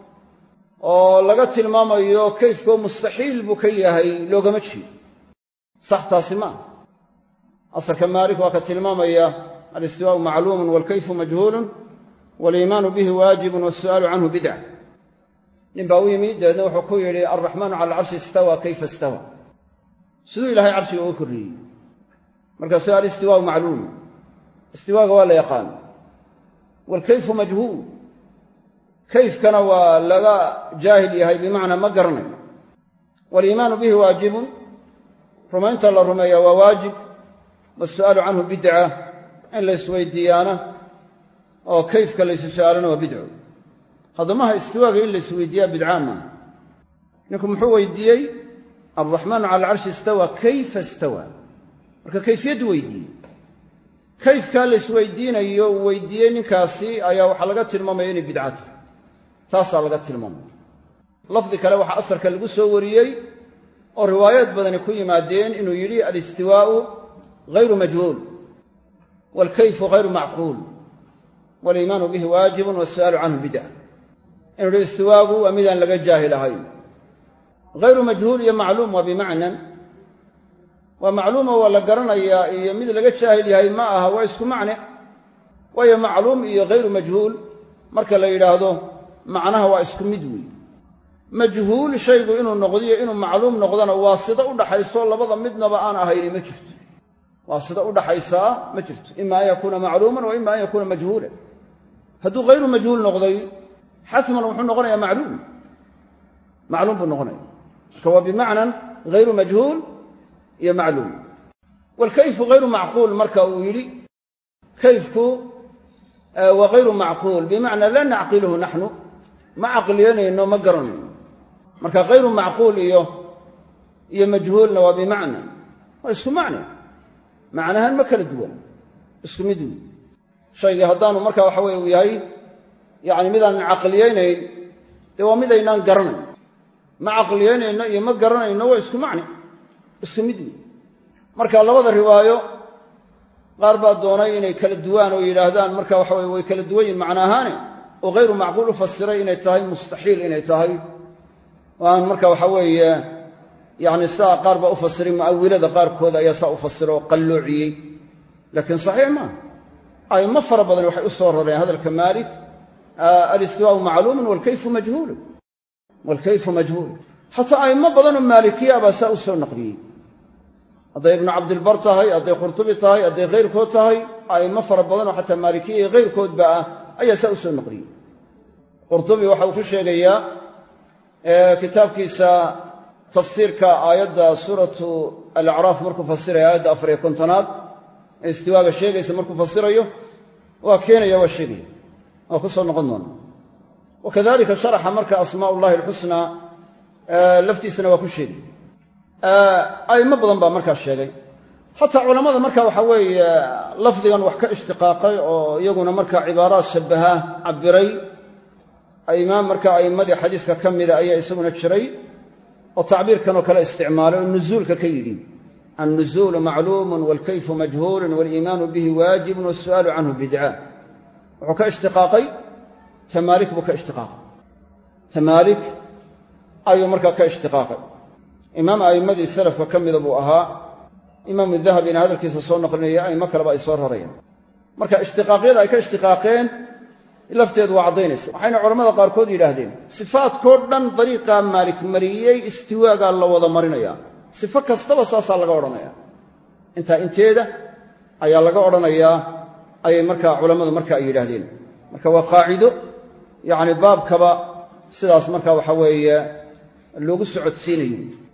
oo laga tilmaamayo kayfkoo mustaxiil buu ka yahay loogama jeedo. sax taasi ma aha. asarka maalik waa ka tilmaamaya alistiwaau macluumun waalkayfu majhuulun waaliimaanu bihi waajibun waasu'aalu canhu bidca. nin baa u yimi dabeedna wuxuu ku yidhi alraxmaanu cala alcarshi istawa kayfa istawa, siduu ilaahay carshiga uga korreeyey. markaasuu alistiwaau macluum, istiwaaga waa la yaqaan, waalkayfu majhuul, kayfkana waa laga jaahil yahay, bimacnaa ma garanayo. waaliimaanu bihi waajibun, rumaynta la rumeeya waa waajib, waasu'aalu canhu bidca, in la isweydiiyaana oo kayfka laysu su'aalana waa bidco. haddamaha istiwaaga in la isweydiiyaa bidcaa maaha. ninku muxuu weydiiyey alraxmaanu cala alcarshi istawa kayfa istawa, marka kayfiyaddu weydiiyey. kayfkaa la isweydiinayo uu weydiiyey ninkaasi ayaa waxaa laga tilmaamaya inay bidca tahay, taasaa laga tilmaamaya. lafdi kale waxaa asarka lagu soo wariyey oo riwaayaad badani ku yimaadeen inuu yidhi alistiwaa'u hayru majhuul waalkayfu hayru macquul waaliimaanu bihi waajibun waasu'aalu canhu bidca. inuu yidhi istiwaagu waa midaan laga jaahil ahayn. hayru majhuul iyo macluum waa bimacnan, waa macluuma waa la garanayaa, iyo mid laga jaahil yahay ma aha, waa isku macne. waayo macluum iyo hayru majhuul marka la yidhaahdo macnaha waa isku mid weey. majhuul shaygu inuu noqdiyo inuu macluum noqdana waasida u dhaxayso labada midnaba aan ahayni ma jirto. waasida u dhaxaysaa ma jirto. ima an yakuuna macluuman wa ima an yakuuna majhuulan. hadduu hayru majhuul noqday xatman wuxuu noqonayaa macluum, macluum buu noqonaya. marka waa bimacnan hayru majhuul iyo macluum. waalkayfu hayru macquul marka uu yidhi kayfku waa hayru macquul, bimacnaa laa nacqiluhu naxnu, ma caqliyanayno ma garanayno. marka hayru macquul iyo majhuulna waa bimacna, waa isku macne, macnahan ma kala duwan, isku mid wey. shaygii haddaanu marka waxa weye uu yahay yani midaanan caqliyaynayn, dee waa midaynaan garanayn. ma caqliyaynayno iyo ma garanayno waa isku macne, isku mid wey. marka labada riwaayo qaar baa doonay inay kala duwaan oo yidhaahdaan marka waxa weye way kala duwan yihin macna ahaane, oo hayru macquul u fasiray inay tahay mustaxiil inay tahay, oo aan marka waxa weeye yani saa qaar baa u fasiray, mu'awilada qaarkood ayaa saa u fasira oo qalloociyey. laakiin saxiix maaha. a'immo fara badan waxay u soo rareen hadalka maalik alistiwaau macluumun waalkayfu majhuulun, waalkayfu majhuul. xataa a'immo badanoo maalikiya baa saa u soo naqliyey. hadday ibnu cabdilbar tahay, hadday qurtubi tahay, hadday kayrkood tahay, a'immo fara badanoo xataa maalikiya iyo kayrkoodba ah ayaa saa u soo naqliyey. qurtubi waxa uu ku sheegayaa kitaabkiisa tafsiirka aayadda suuratu alacraaf markuu fasiraya aayadda 54aad ee istiwaaga sheegaysa markuu fasirayo waa keenaya, waa sheegaya, waa ku soo noqon doona. wakadalika sharaxa marka asmaa ullahi alxusnaa laftiisana waa ku sheegay. a'immo badan baa markaa sheegay. xataa culammada marka waxa weeye lafdigan wax ka ishtiqaaqay oo iyaguna marka cibaaraad shabbaha cabbiray, imaam marka a'immadii xadiiska ka mida ayaa isaguna jiray oo tacbiirkan oo kale isticmaalay oo nuzuulka ka yidhi annuzuulu macluumun waalkayfu majhuulun waaliimaanu bihi waajibun waasu'aalu canhu bidca. wuxuu ka ishtiqaaqay tamaalik buu ka ishtiqaaqay. tamaalik ayuu markaa ka ishtiqaaqay. imaam a'immadii salafka ka mida buu ahaa. imaamu dahabina hadalkiisa soo naqlinaya a'immo kaleba ay soo rarayaan. marka ishtiqaaqyada ay ka ishtiqaaqeen lafteedu waa caddaynaysa. waxayna culammada qaarkood yidhaahdeen sifaadkoo dhan dariiqaa maalik mariyey istiwaagaa la wada marinayaa. sifo kastaba saasaa laga odhanayaa. intaa inteeda ayaa laga odhanayaa ayay markaa culammadu marka ay yidhaahdeen. marka waa qaacido yacni baabkaba sidaas marka waxa weeye loogu socodsiinayo.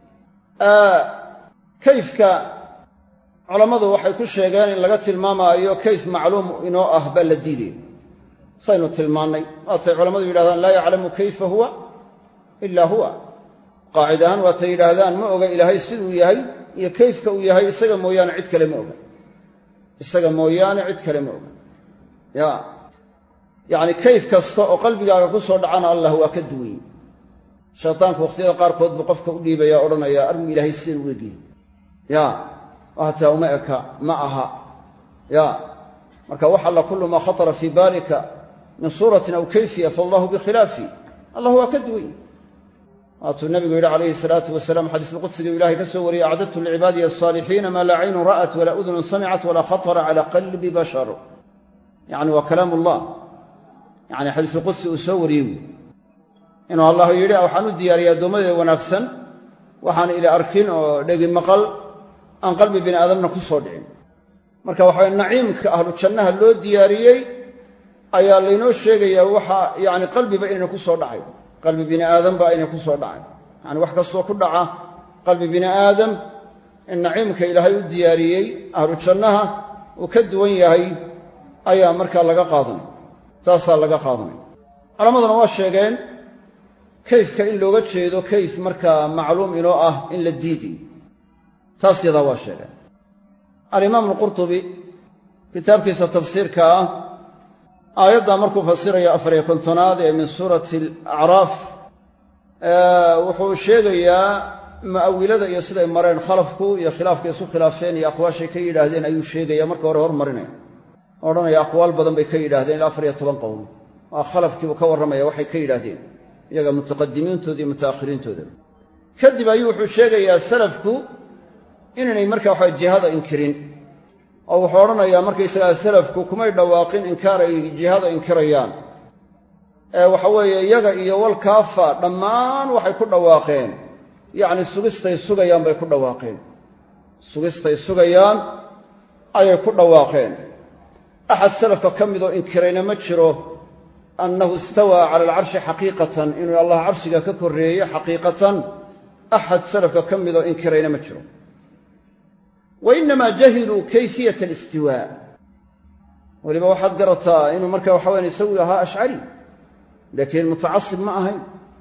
kayfka culammadu waxay ku sheegeen in laga tilmaamaayo kayf macluum inoo ah baa la diidaya. saynu tilmaannay waatay culammadu yidhahdaan laa yaclamu kayfa huwa ilaa huwa. qaacid ahaan waatay yidhaahdaan ma oga ilaahay siduu yahay iyo kayfka uu yahay isaga mooyaane cid kale ma oga. isaga mooyaane cid kale ma oga. yacni kayf kasta oo qalbigaaga ku soo dhacana allah waa ka duwanye. shaytaanku wakhtiyada qaarkood buu qofka u dhiibaya odhanaya armu ilaahay sideen u egyahay hataa uma eka ma aha marka wax alla kullu maa khatara fii baalika min suuratin aw kayfiya faallahu bikhilaafi. allah waa ka duwanye. waatuu nabigu yidhi calayhi salaatu wasalaam xadiisulqudsiga ilaahay ka soo wariyey acdadtu licibaadiya asaalixiina maa laa caynun ra'at walaa udunun samicat walaa khatara cala qalbi bashar. yacni waa kalaam ullah. yacni xadiisulqudsi uu soo wariyey inuu allah yidhi waxaan u diyaariyey addoommadeeda wanaagsan waxaan ili arkin oo dhegi maqal aan qalbi bini aadamna ku soo dhicin. marka waxaa naciimka ahlu jannaha loo diyaariyey ayaa laynoo sheegayaa waxa yacni qalbiba inayna ku soo dhacay. qalbi bini aadamba aynay ku soo dhacay. yacni wax kastoo ku dhaca qalbi bini aadam in naciimka ilaahay u diyaariyey ahlu jannaha uu ka duwan yahay ayaa markaa laga qaadanay. taasaa laga qaadanay. culammaduna waa sheegeen kayfka in looga jeedo kayf markaa macluum inoo ah in la diiday. taas yadaa waa sheegeen. alimaamu alqurtubi kitaabkiisa tafsiirka ah aayaddaa markuu fasiraya 50aad ee min suurati alacraaf wuxuu sheegayaa mu'awilada iyo siday mareen khalafku iyo khilaafkay isu khilaafeen iyo aqwaashay ka yidhaahdeen ayuu sheegaya marka hore hormarinaya. odhanaya aqwaal badan bay ka yidhahdeen ilaa 14 qowl. waa khalafkiibuu ka warramaya waxay ka yidhaahdeen iyaga mutaqadimiintooda iyo mutaakhiriintooda. kadib ayuu wuxuu sheegayaa salafku inaynay markaa waxa jihada inkirin. oo wuxuu odhanayaa markaysagaa salafku kumay dhawaaqin inkaaray jihada inkirayaan. waxa weeye iyaga iyo walkaafa dhammaan waxay ku dhawaaqeen yacni sugistay sugayaan bay ku dhawaaqeen. sugistay sugayaan ayay ku dhawaaqeen. axad salafka ka midoo inkirayna ma jiro annahu istawaa cala alcarshi xaqiiqatan inuu allah carshiga ka korreeye xaqiiqatan. axad salafka ka midoo inkirayna ma jiro. wainamaa jahiluu kayfiyata alistiwaa. weliba waxaad garataa inuu markaa waxa wayaan isagu ahaa ashcari laakiin mutacasib ma ahayn.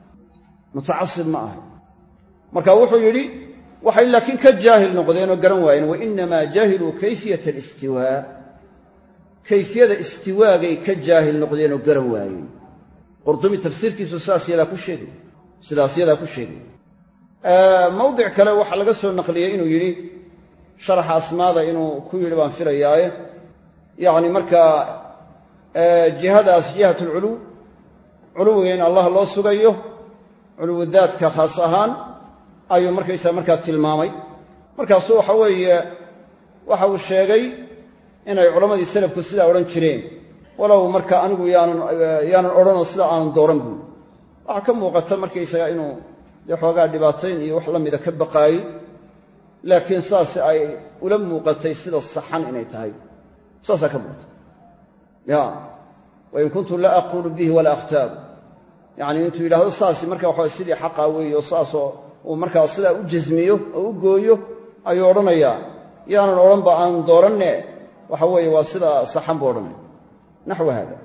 marka wuxuu yidhi waxay laakiin ka jaahil noqdeen oo garan waayeen. wainamaa jahiluu kayfiyata alistiwaa. kayfiyada istiwaagay ka jaahil noqdeen oo garan waayeen. qurtubi tafsiirkiisu sidaas yadaa ku sheegay. mawdic kale waxaa laga soo naqliyey inuu yidhi sharaxa asmaada inuu ku yidhi baan filayaaye yacni markaa jihadaas jihat alculuw culuwiga in allah loo sugayo culuwu daadka khaas ahaan ayuu markaysaa markaa tilmaamay. markaasuu waxa weeye waxa uu sheegay inay culammadii salafku sidaa odhan jireen walow marka anigu yaanan odhanoo sidaa aanan dooran buuli. waxaa ka muuqata markaysaga inuu dee xoogaa dhibaatayn iyo wax la mida ka baqaayey laakiin saas ay ula muuqatay sida saxan inay tahay. saasaa ka muuqata wain kuntu la aquulu bihi wala akhtaab. yacni intuu yidhahdo saasi marka waxa sidii xaqaa weeyo saasoo uu markaa sidaa u jasmiyo oo u gooyo ayuu odhanayaa yaanan odhanba aan dooranne waxa weeye waa sida saxan buu odhanaya. naxwu haada.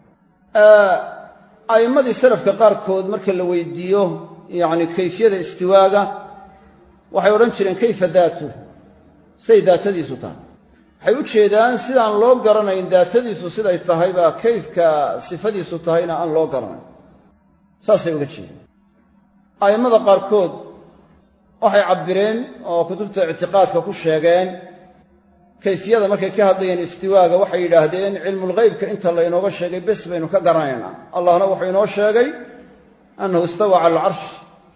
a'immadii salafka qaarkood marka la weydiiyo yacni kayfiyada istiwaaga waxay odhan jireen kayfa daatuh. say daatadiisu tahay. waxay u jeedaan sidaan loo garanayn daatadiisu siday tahay baa kayfka sifadiisu tahayna aan loo garanayn. saasay uga jeedeen. a'immada qaarkood waxay cabbireen oo kutubta ictiqaadka ku sheegeen kayfiyada markay ka hadlayeen istiwaaga waxay yidhaahdeen cilmulghaybka inta laynooga sheegay bes baynu ka garanaynaa. allahna wuxuu inoo sheegay annahu istawaa cala alcarsh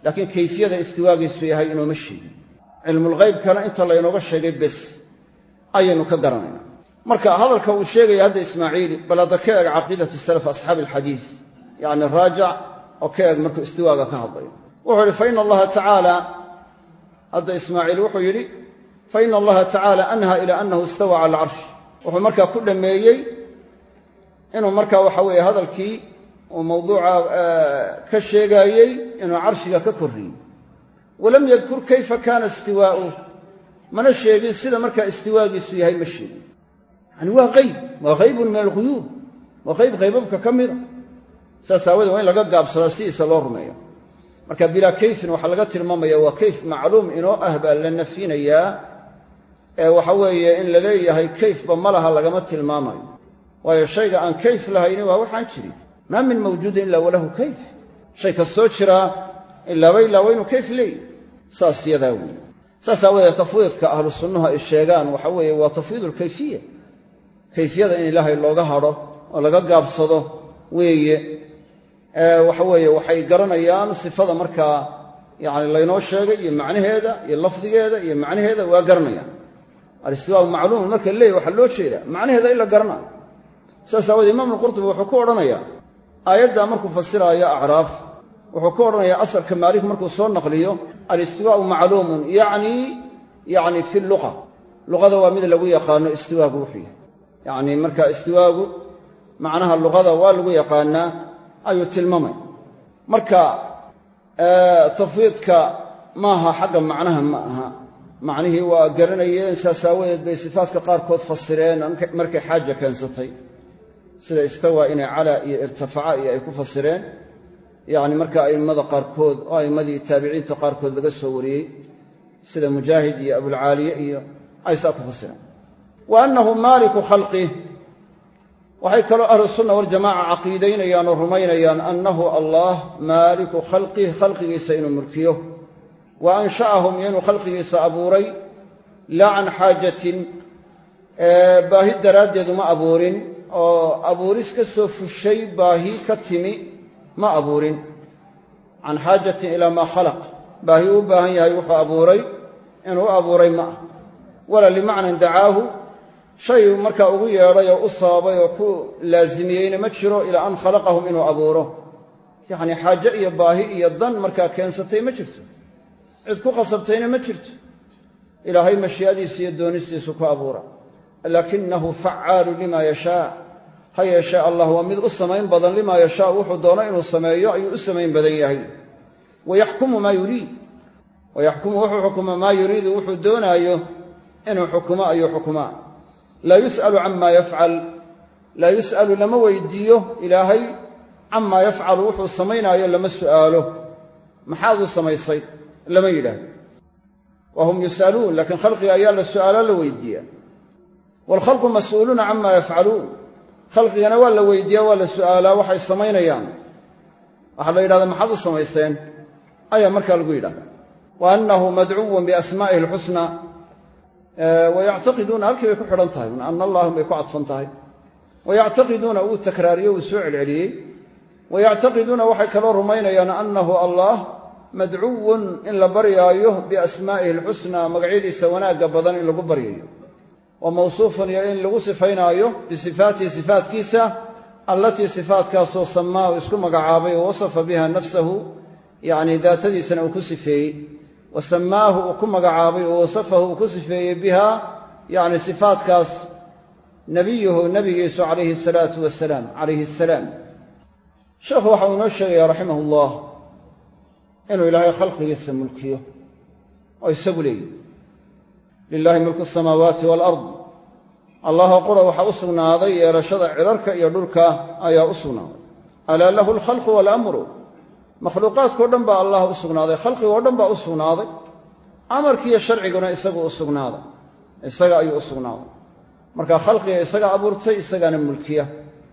laakiin kayfiyada istiwaagiisu yahay inooma sheegin cilmulghaybkana inta laynooga sheegay bes ayaynu ka garanaynaa marka hadalka uu sheegaya hadda ismaaciili bal hadda ka eeg caqiidatu salaf asxaabi alxadiid yacni raajac oo ka eeg markuu istiwaaga ka hadlayo wuxuu yidhi faina allaha tacaala hadda ismaaciil wuxuu yidhi faina allaha tacaala anha ila annahu istawa cala alcarshi wuxuu markaa ku dhammeeyey inuu markaa waxa weeye hadalkii uu mawduuca ka sheegaayey inuu carshiga ka korriyey walam yadkur kayfa kaana istiwaa'uh mana sheegin sida markaa istiwaagiisu yahay ma sheegin yani waa haybun min alghuyuub waa qaybabka ka mida saas aawadee waa in laga gaabsadaa sidiisa loo rumeeyo marka bilaa kayfin waxaa laga tilmaamaya waa kayf macluum inoo ah baa la nafyinayaa ee waxa weeye in la leeyahay kayfba ma laha lagama tilmaamayo waayo shayga aan kayf lahayni waa waxaan jirin maa min mawjuudin ilaa walahu kayf shay kastoo jiraa ilaaba waa inuu kayf leeyahy saas yadaa weeye saas aawadeed tafwiidka ahlu sunnuhu ay sheegaan waxa weeye waa tafwiid alkayfiya kayfiyada in ilaahay looga hadho oo laga gaabsado weeye waxa weeye waxay garanayaan sifada markaa yani laynoo sheegay iyo macnaheeda iyo lafdigeeda iyo macnaheeda waa garanayaan alistiwaau macluumun marka leeyahy waxaa loo jeedaa macnaheeda in la garanayo saas aawadeed imaam alqurtubi wuxuu ku odhanayaa aayaddaa markuu fasiraayo acraaf wuxuu ku odhanayaa asalka maalik markuu soo naqliyo alistiwaau macluumun yani fi luqada waa mid lagu yaqaano istiwaagu wuxuu yahay yani marka istiwaagu macnaha luqada waa lagu yaqaanaa ayuu tilmaamay marka tafwiidka maaha xagga macnaha ma aha macnihii waa garanayeen saas aawadeed bay sifaatka qaarkood fasireen markay xaaja keensatay sida istawaa inay calaa iyo irtafaca iyo ay ku fasireen yacni marka a'immada qaarkood oo a'immadii taabiciinta qaarkood laga soo wariyey sida mujaahid iyo abulcaaliye iyo ay saa ku fasireen wa annahu maaliku khalqih waxay kaloo ahlu sunna waljamaca caqiidaynayaan oo rumaynayaan annahu allah maaliku khalqih khalqigiisa inuu mulkiyo wa ansha'ahum iyo inuu khalqigiisa abuuray laa can xaajatin baahi daraaddeed uma abuurin oo abuuris ka soo fushay baahi ka timi ma abuurin can xaajatin ilaa maa khalaq baahi uu u baahan yahay wuxuu abuuray inuu u abuuray ma ah walaa limacnan dacaahu shay markaa ugu yeedhay oo u sababay oo ku laasimiyeyna ma jiro ilaa an khalaqahum inuu abuuro yacnii xaaje iyo baahi iyo dan markaa keensatay ma jirto cid ku qasabtayna ma jirto ilaahay mashii'adiisa iyo doonistiisu ku abuura laakinahu facaalu limaa yashaa ha yeeshee allah waa mid u samayn badan limaa yashaa wuxuu doono inuu sameeyo ayuu u samayn badan yahay wayaxkumu maa yuriid wayaxkumu wuxuu xukuma maa yuriidu wuxuu doonaayo inuu xukumo ayuu xukumaa laa yus'alu camaa yafcal laa yus'alu lama weydiiyo ilaahay camaa yafcalu wuxuu samaynaayo lama su'aalo maxaad u samaysay lama yidhaahdo wa hum yus'aluun laakiin khalqiga ayaa la su'aalaa la weydiiya waalkhalqu mas'uuluuna camaa yafcaluun khalqigana waa la weydiiyaa waa la su'aalaa waxay samaynayaan waxaa la yidhahdaa maxaad u samayseen ayaa markaa lagu yidhahdaa wa annahu madcuwun biasmaa'ihi alxusnaa wayactaqiduuna halkii bay ku xidhan tahay ana allahum bay ku cadfan tahay wayactaqiduuna wuu takraariye wuu soo celceliyey wayactaqiduuna waxay kaloo rumaynayaan annahu allah madcuwun in la baryaayo biasmaa'ihi alxusnaa magacyadiisa wanaagga badan in lagu baryayo wa mawsuufun iyo in lagu sifaynaayo bisifaatihi sifaatkiisa allatii sifaatkaasoo samaahu isku magacaabay wa wasafa biha nafsahu yacni daatadiisana uu ku sifeeyey wa samaahu uu ku magacaabay oo wasafahu uu ku sifeeyey biha yacni sifaatkaas nebiyuhu nebigiisu calayhi salaatu wasalaam calayhi asalaam sheekhu waxa uu inoo sheegayaa raximah ullah inuu ilaahay khalqigiisa mulkiyo oo isagu leeyihi lilaahi mulku asamaawaati waalard allahoo qura waxaa u sugnaaday yeelashada cirarka iyo dhulka ayaa u sugnaaday alaa lahu alkhalqu waalamru makhluuqaadkao dhan baa allah u sugnaaday khalqigoo dhan baa u sugnaaday amarkiiyo sharciguna isagu u sugnaaday isaga ayuu u sugnaaday marka khalqiga isaga abuurtay isagaana mulkiya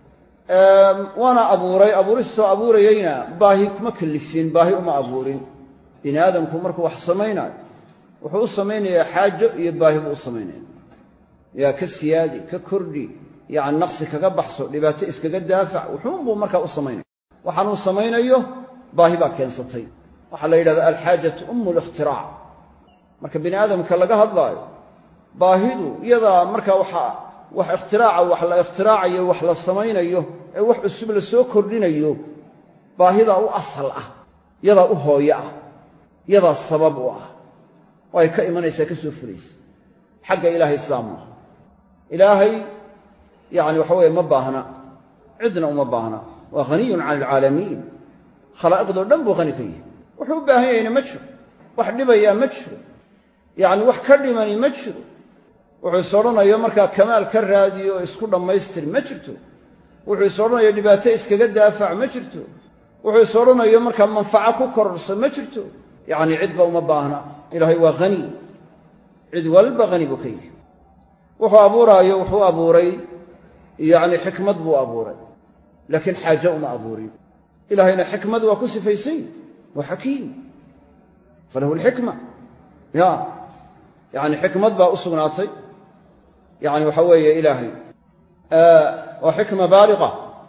waana abuuray abuuristoo abuurayeyna baahi kuma kallifin baahi uma abuurin bini aadamku markuu wax samaynaayo wuxuu u samaynayaa xaajo iyo baahi buu u samaynaya yaa ka siyaadi ka kordhi yacni naqsi kaga baxso dhibaato iskaga daafac wuxuunbuu markaa u samaynaya waxaanuu samaynayo baahi baa keensatay waxaa la yidhahdaa alxaajatu ummu likhtirac marka bini aadamka laga hadlaayo baahidu iyadaa markaa wax ikhtiraaca wax la ikhtiracayo wax la samaynayo ee wax cusub la soo kordhinayo baahidaa u asal ah yadaa u hooyo ah yadaa sabab u ah oo ay ka imanaysaa ka soo fulaysa xagga ilaahay islaam maaha ilaahay yacni waxa weeye ma baahna cidna uma baahna waa haniyun cala alcaalamiin khalaa'iqdoo dhan buu hani ka yahay wuxuu u baahan yahayna ma jiro wax dhibayaa ma jiro yacni wax ka dhimani ma jiro wuxuu is odhanayo markaa kamaal ka raadiyo oo isku dhammaystir ma jirto wuxuu is odhanayo dhibaato iskaga daafac ma jirto wuxuu is odhanayo markaa manfaco ku kororso ma jirto yacni cidba uma baahna ilaahay waa hani cid walba hani buu ka yahay wuxuu abuuraayo wuxuu abuuray yacni xikmad buu abuuray laakiin xaaje uma abuurin ilaahayna xikmad waa ku sifaysan waa xakiim falahu alxikma yani xikmad baa u sugnaatay yani waxa weeye ilaahay waa xikma baaliqa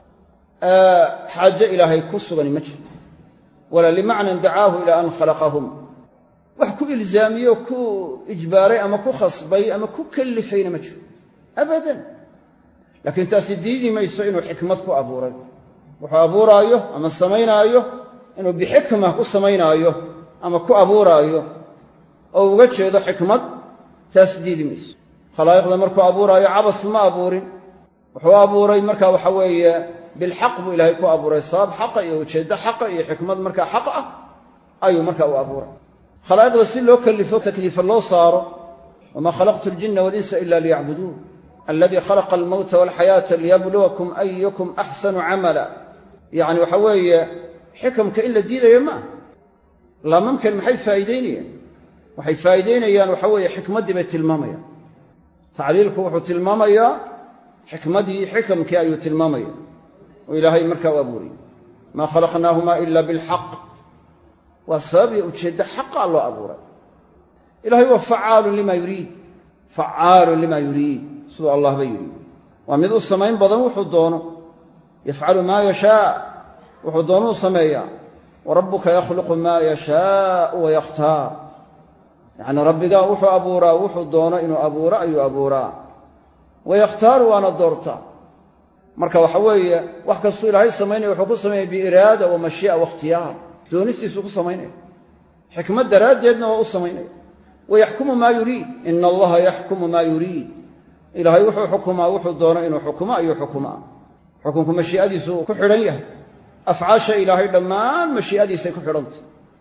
xaaje ilaahay ku sugani ma jiro walaa limacnan dacaahu ilaa an khalaqahum wax ku ilzaamiyo ku ijbaaray ama ku khasbay ama ku kellifayna ma jiro abadan laakiin taasi diidi mayso inuu xikmad ku abuuray wuxuu abuuraayo ama samaynaayo inuu bixikma ku samaynaayo ama ku abuuraayo oo uga jeedo xikmad taas diidi mayso khalaa'iqda markuu abuuraayo cabas ma abuurin wuxuu abuuray marka waxa weeye bilxaq buu ilaahay ku abuuray sabab xaqa iyo ujeeddo xaqa iyo xikmad markaa xaq ah ayuu marka u abuuray khalaa'iqda si loo kalifo takliifa loo saaro wamaa khalaqtu aljinna walinsa ila liyacbuduun alladii khalaqa almowta walxayaata liyabluwakum ayukum axsanu camala yacni waxa weeye xikamka in la diidayo ma ah laamamkan maxay faa'iidaynayaan waxay faa'iidaynayaan waxa weeye xikmaddii bay tilmaamayaan tacliilku wuxuu tilmaamayaa xikmadii xikamkii ayuu tilmaamaya oo ilaahay markaa u abuuriyey maa khalaqnaahumaa ila bilxaq waa sabab iyo ujeeddo xaqaa loo abuuray ilahay waa facaalun lima yuriid siduu allah ba yidhi waa mid u samayn badan wuxuu doono yafcalu maa yashaa wuxuu doonuu sameeyaa wa rabbuka yakhluqu maa yashaau wa yakhtaar yacnii rabbigaa wuxuu abuuraa wuxuu doono inuu abuuro ayuu abuuraa wa yakhtaaru waana doortaa marka waxa weeye wax kastuu ilaahay samaynaya wuxuu ku samaynaya biiraada wa mashii'a wa ikhtiyaar doonistiisuu ku samaynaya xikmad daraaddeedna waa u samaynaya wayaxkumu maa yuriid ina allaha yaxkumu maa yuriid ilaahay wuxuu xukumaa wuxuu doono inuu xukumo ayuu xukumaa xukunku mashii'adiisu ku xidhan yahay afcaasha ilaahay dhammaan mashii'adiisay ku xidhantay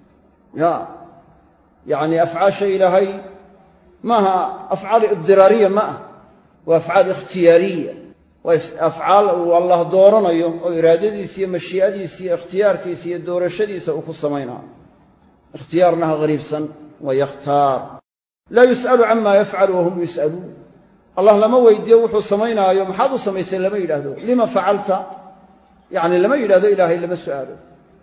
yacni afcaasha ilaahay maaha afcaal idiraariya ma ah waa afcaal ikhtiyaariya waa afcaal uu allah dooranayo oo iraadadiisa iyo mashii'adiisa iyo ikhtiyaarkiisa iyo doorashadiisa uu ku samaynayo ikhtiyaarnaha hariibsan wa yakhtaar laa yus'alu camaa yafcalu wahum yus'aluun allah lama weydiiyo wuxuu samaynaayo maxaad u samaysay lama yidhaahdo lima facalta yani lama yidhahdo ilaahay lama su'aalo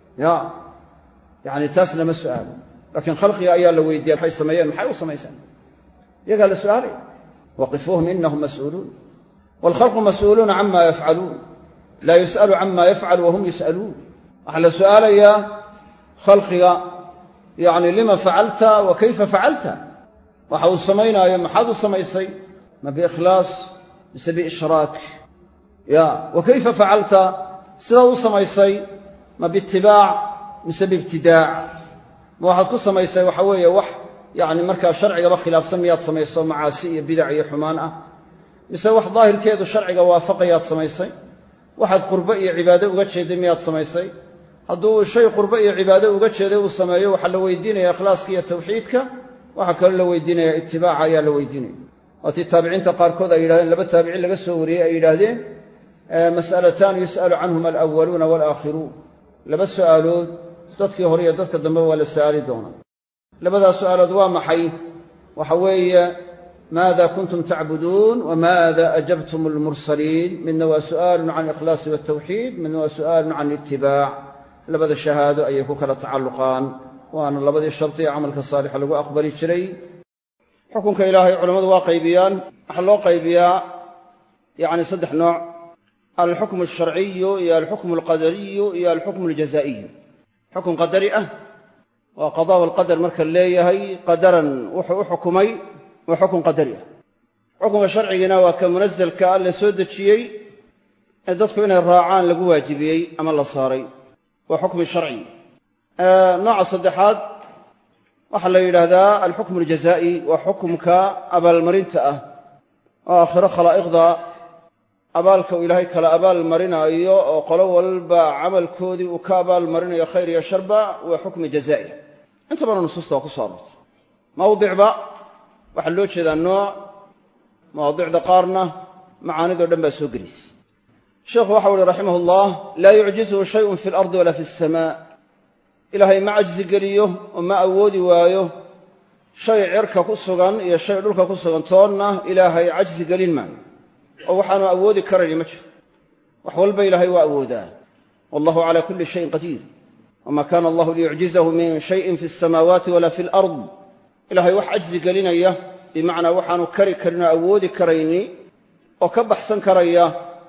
yani taas lama su'aalo laakiin khalqiga ayaa la weydiiya maxay sameeyeen maxay u samaysaan iyagaa la su'aalaya waqifuuhum inahum mas'uuluun waalkhalqu mas'uuluuna cama yafcaluun laa yus'alu cama yafcalu wahum yus'aluun waxaa la su'aalayaa khalqiga yani lima facalta wa kayfa facalta waxa uu samaynaayo maxaad u samaysay ma biikhlaas mise biishraak wa kayfa facalta sidaad u samaysay ma biitibaac mise biibtidaac ma waxaad ku samaysay waxa weeye wax yani markaa sharcigaba khilaafsan miyaad samayso macaasi iyo bidac iyo xumaan ah mise wax daahirkeedu sharciga waafaqayaad samaysay waxaad qurbo iyo cibaado uga jeeday miyaad samaysay hadduu shay qurbo iyo cibaado uga jeeday uu sameeyo waxaa la weydiinaya ikhlaaska iyo tawxiidka waxaa kaloo la weydiinaya itibaaca ayaa la weydiinaya waatii taabiciinta qaarkood ay yidhahdeen laba taabici laga soo wariyey ay yidhaahdeen mas'alatan yus'alu canhuma alawaluuna walaakhiruun laba su'aalood dadkii hore iyo dadka dambe waa la sa'aali doonaa labadaas su'aalood waa maxay waxa weeye maada kuntum tacbuduun wamaada ajabtum almursaliin midna waa su'aalun can ikhlaasi waltawxiid midna waa su'aalun can itibaac labada shahaado ayay ku kala tacalluqaan waana labadii sharti ee camalka saalixa lagu aqbali jiray xukunka ilaahay culammadu waa qaybiyaan waxaa loo qaybiyaa yani saddex nooc alxukmu alsharciyu iyo alxukmu alqadariyu iyo alxukmu aljazaa'iyu xukun qadari ah waa qadaa walqadar marka leeyahay qadaran wuxuu u xukumay waa xukun qadari ah. xukunka sharcigiina waa ka munasalka alla soo dejiyey ee dadku inay raacaan lagu waajibiyey ama la saaray, waa xukmi sharci. nooca saddexaad waxaa la yidhaahdaa alxukmu aljazaa'i, waa xukumka abaalmarinta ah oo aakhiro khalaa'iqda abaalka uu ilaahay kala abaalmarinaayo oo qolo walba camalkoodii uu ka abaalmarinayo khayr iyo sharba, waa xukmi jazaa'i. inta badan nusuusta waa ku soo aroortay. mawdicba waxaa loo jeedaa nooc, mawaadicda qaarna macaanidoo dhan baa soo gelaysa. sheekhu waxau uhi raximah ullah, laa yucjizuhu shayun fi alardi walaa fi asamaa. ilaahay ma cajsi geliyo oo ma awoodi waayo shay cirka ku sugan iyo shay dhulka ku sugan toonna ilaahay cajsi gelin maayo, oo waxaanu awoodi karayni ma jiro. wax walba ilaahay waa awoodaa. wallahu calaa kulli shayin qadiir, wamaa kaana allahu liyucjizahu min shayin fi asamaawaati walaa fi alard. ilaahay wax cajsi gelinaya bimacnaa waxaanu kari karin oo awoodi karayni oo ka baxsan karaya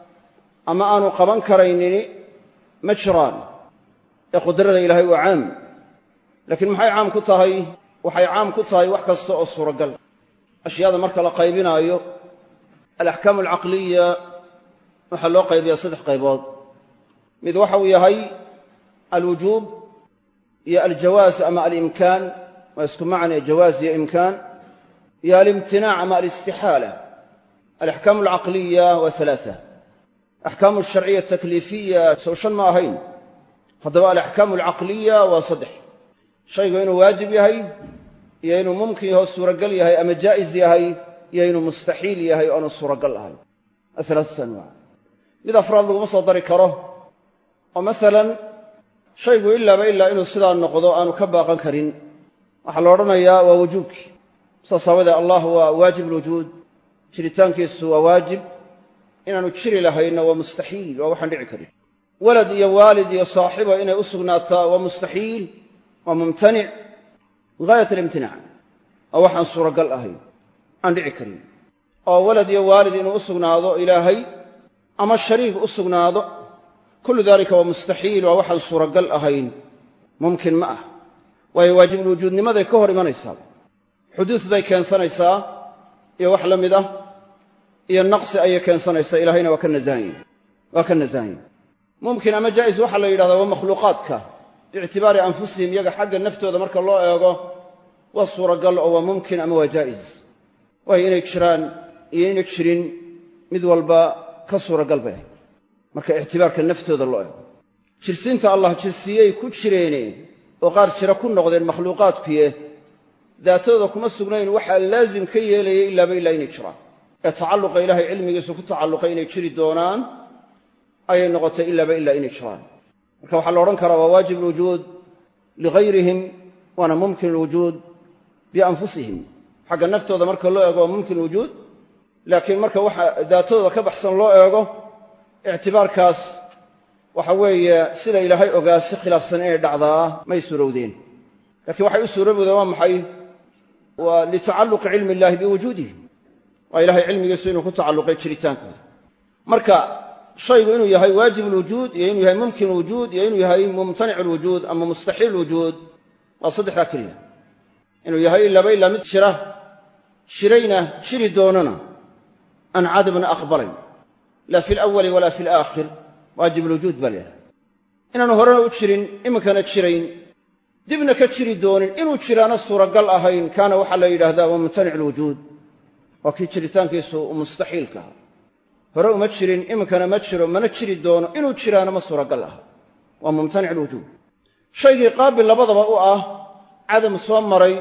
ama aanu qaban karaynini ma jiraan. ee qudrada ilaahay waa caam, laakiin maxay caam ku tahay? waxay caam ku tahay wax kasta oo suuragal. ashyaada marka la qaybinaayo alaxkaamu alcaqliya waxaa loo qaybiyaa 3 qaybood. mid waxa uu yahay alwujuub iyo aljawaaz ama alimkaan, waa isku macne jawaaz iyo imkaan, iyo alimtinaac ama alistixaala. alaxkaamu alcaqliya waa 3. axkaamu alsharciya takliifiya sow 5 ma ahayn. haddaba alaxkaamu alcaqliya waa 3. shaygu inuu waajib yahay iyo inuu mumkin yaho suuragal yahay ama jaa'is yahay iyo inuu mustaxiil yahay o aanu suuragal ahayn. 3 anwaac. mid afraad laguma soo dari karo oo masalan shaygu ilaaba ilaa inuu sidaa noqdo aanu ka baaqan karin. waxaa la odhanayaa waa wujuubkii. saas aawadee allah waa waajib alwujuud, jiritaankiisu waa waajib. inaanu jiri lahayna waa mustaxiil, waa waxaan dhici karin. walad iyo waalid iyo saaxiba inay u sugnaataa waa mustaxiil, waa mumtanic gaayat alimtinaac, waa waxaan suuragal ahayn, aan dhici karin. oo walad iyo waalid inuu u sugnaado ilaahay ama shariik u sugnaado, kullu dalika waa mustaxiil, waa waxaan suuragal ahayn, mumkin ma ah. waayo waajibulwujuudnimaday ka hor imanaysaa. xuduud bay keensanaysaa iyo wax la mid ah, iyo naqsi ayay keensanaysaa. ilaahayna waa ka nasahan. mumkin ama jaa'is waxaa la yidhahdaa waa makhluuqaadka biictibaari anfusihim, iyaga xagga naftooda marka loo eego waa suuragal oo waa mumkin ama waa jaa'is. waayo inay jiraan iyo inay jirin mid walba ka suuragal bay ahay marka ictibaarka naftooda loo eego. jirsiinta allah jirsiiyey ku jireene oo qaar jira ku noqdeen makhluuqaadkuye daatooda kuma sugnayn waxaa laazim ka yeelayay ilaaba ilaa inay jiraan. ee tacalluqa ilaahay cilmigiisu ku tacalluqay inay jiri doonaan ayay noqotay ilaaba ilaa inay jiraan. marka waxaa la odhan karaa waa waajib alwujuud ligayrihim, waana mumkin alwujuud bianfusihim. xagga naftooda marka loo eego waa mumkin alwujuud, laakiin marka waxa daatadooda ka baxsan loo eego ictibaarkaas waxa weeye sida ilaahay ogaa si khilaafsan inay dhacdaa may suurowdeen. laakiin waxay u suuroobeen waa maxay? waa litacalluqi cilmi illaahi biwujuudihi, waa ilaahay cilmigiisu inuu ku tacalluqay jiritaankooda. marka shaygu inuu yahay waajib alwujuud iyo inuu yahay mumkin alwujuud iyo inuu yahay mumtanic alwujuud ama mustaxiil alwujuud waa 3daa keliya. inuu yahay ilaaba ilaa mid jirayna jiri doonana aan cadamna aqbalayn, laa fi alawali walaa fi alaakhir, waajib alwujuud baa layahay. inaanu horena u jirin, iminkana jirayn, dibna ka jiri doonin, inuu jiraana suuragal ahayn, kaana waxaa la yidhaahdaa waa mumtanic alwujuud, waa kii jiritaankiisu mustaxiilka aha. hore uma jirin, iminkana ma jiro, mana jiri doono, inuu jiraana ma suuragal aha, waa mumtanic alwujuud. shaygii qaabil labadaba u ah, cadam soo maray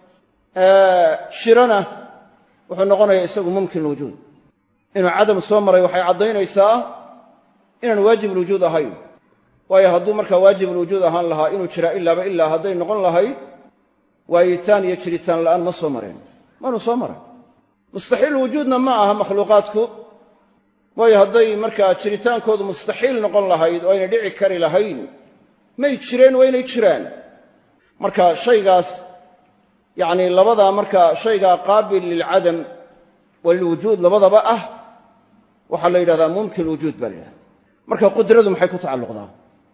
jirana wuxuu noqonayaa isagu mumkin alwujuud. inuu cadam soo maray waxay caddaynaysaa inaan waajib alwujuud ahayn. waayo hadduu markaa waajib alwujuud ahaan lahaa inuu jiraa ilaaba ilaa hadday noqon lahayd, waayitaan iyo jiritaan la'aan ma soo mareen, maanu soo maray. mustaxiil wujuudna ma aha makhluuqaadku, waayo hadday markaa jiritaankoodu mustaxiil noqon lahayd oo aynay dhici kari lahayn may jireen, waa inay jiraan. marka shaygaas yacni labadaa marka shaygaa qaabil lilcadam walilwujuud labadaba ah waxaa la yidhahdaa mumkin wujuud baa la yidhahdaa. marka qudradu maxay ku tacalluqdaa?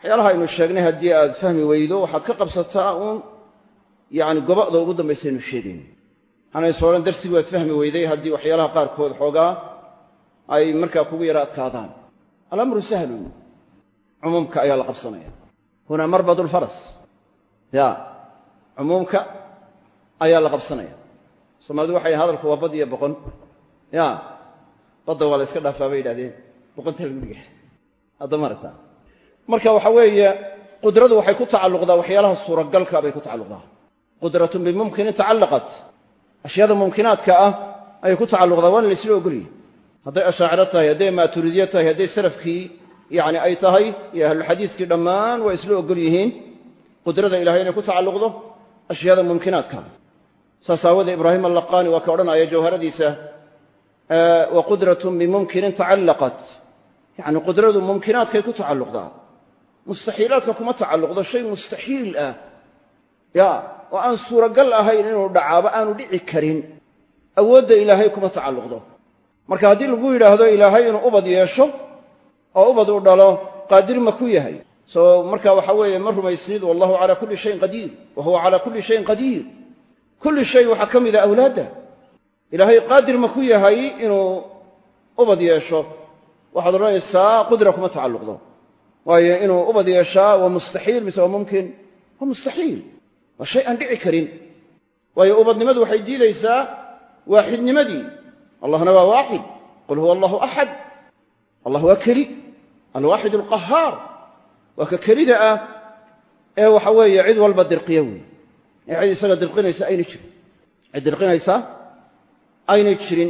waxyaalaha aynu sheegnay haddii aad fahmi weydo waxaad ka qabsataa uun yacni goba'da ugu dambaysa aynu sheegayno hanays odhan darsigii waad fahmi weyday haddii waxyaalaha qaarkood xoogaa ay markaa kugu yara adkaadaan alamru sahlun cumuumka ayaa la qabsanaya huna marbadu lfaras ya cumuumka ayaa la qabsanaya soomaalidu waxay hadalku waa bad iyo boqon ya badda waa la iska dhaafaa bay yidhahdeen boqonta lagu dhiga hadda maragtaa marka waxa weeye qudradu waxay ku tacalluqdaa waxyaalaha suuragalka bay ku tacalluqdaa qudratun bimumkinin tacallaqat ashyaada mumkinaadka ah ayay ku tacalluqdaa waana la isla ogolyahay hadday ashaaciro tahay hadday maaturidiya tahay hadday salafkii yacni ay tahay iyo ahluxadiiskii dhammaan waa isla ogol yihiin qudrada ilahay inay ku tacalluqdo ashyaada mumkinaadka saas aawadee ibraahim allaqaani waa ka odhanaya jawharadiisa wa qudratun bimumkinin tacallaqat yacni qudradu mumkinaadkay ku tacalluqdaa mustaxiilaadka kuma tacalluqdo shay mustaxiil ah ya oo aan suuragal ahayn inuu dhacaaba aanu dhici karin awoodda ilaahay kuma tacalluqdo marka haddii lagu yidhaahdo ilaahay inuu ubad yeesho oo ubad uu dhalo qaadir ma ku yahay soo marka waxa weeye ma rumaysnid wallahu calaa kulli shayin qadiir wa huwa calaa kulli shayin qadiir kulli shay waxaa ka mida awlaadda ilaahay qaadir ma ku yahay inuu ubad yeesho waxaad odhanaysaa qudra kuma tacalluqdo waayo inuu ubad yeeshaa waa mustaxiil mise waa mumkin waa mustaxiil waa shay aan dhici karin waayo ubadnimadu waxay diidaysaa waaxidnimadii allahna waa waaxid qul huwa allahu axad allah waa keli alwaaxid alqahaar waa ka kelida ah ee waxa weeye cid walba dirqiya weeye ee cid isaga dirqinaysa aynay jirin cid dirqinaysa aynay jirin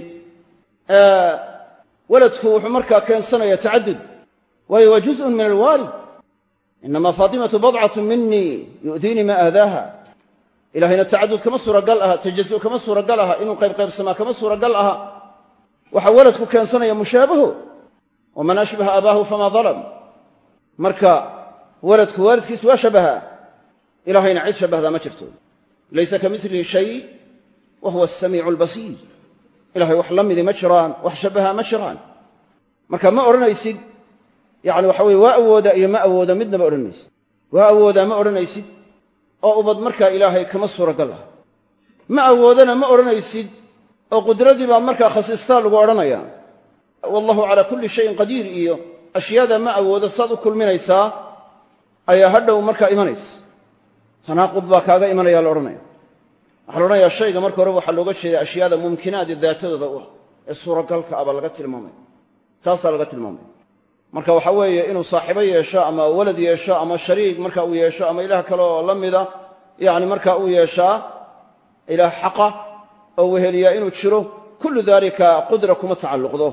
waladku wuxuu markaa keensanaya tacadud waayo waa juz'un min alwaalid inamaa faatimatu badcatun minii yu'diinii ma aadaaha ilahayna tacadud kama suuragal aha tajazu kama suuragal aha inuu qaybqaybsamaa kama suuragal aha waxaa waladku keensanaya mushaabaho waman ashbaha abaahu famaa dalam marka waladku waalidkiis waa shabaha ilahayna cid shabahdaa ma jirto laysa ka milihi shay wa huwa asamiicu albasiir ilahay wax la midi ma jiraan wax shabaha ma jiraan marka ma odhanaysid yani waxa weye waa awooda iyo ma awooda midnaba odhan maysid waa awoodaa ma odhanaysid oo ubad markaa ilaahay kama suuragal ah ma awoodana ma odhanaysid oo qudradii baa markaa khasiistaa lagu odhanaya wallahu calaa kulli shayin qadiir iyo ashyaada ma awoodo saad u kulminaysaa ayaa hadhow markaa imanaysa tanaaqud baa kaaga imanaya la odhanaya waxaa la odhanayaa shayga marka horeba waxaa looga jeeda ashyaada mumkinaadi daatadooda u ah ee suuragalka ah baa laga tilmaamaya taasaa laga tilmaamaya marka waxaa weeye inuu saaxiibo yeesho ama walad yeesho ama shariik marka uu yeesho ama ilaah kale oo la mida yani marka uu yeeshaa ilaah xaqa oo weheliyaa inuu jiro kullu daalika qudra kuma tacalluqdo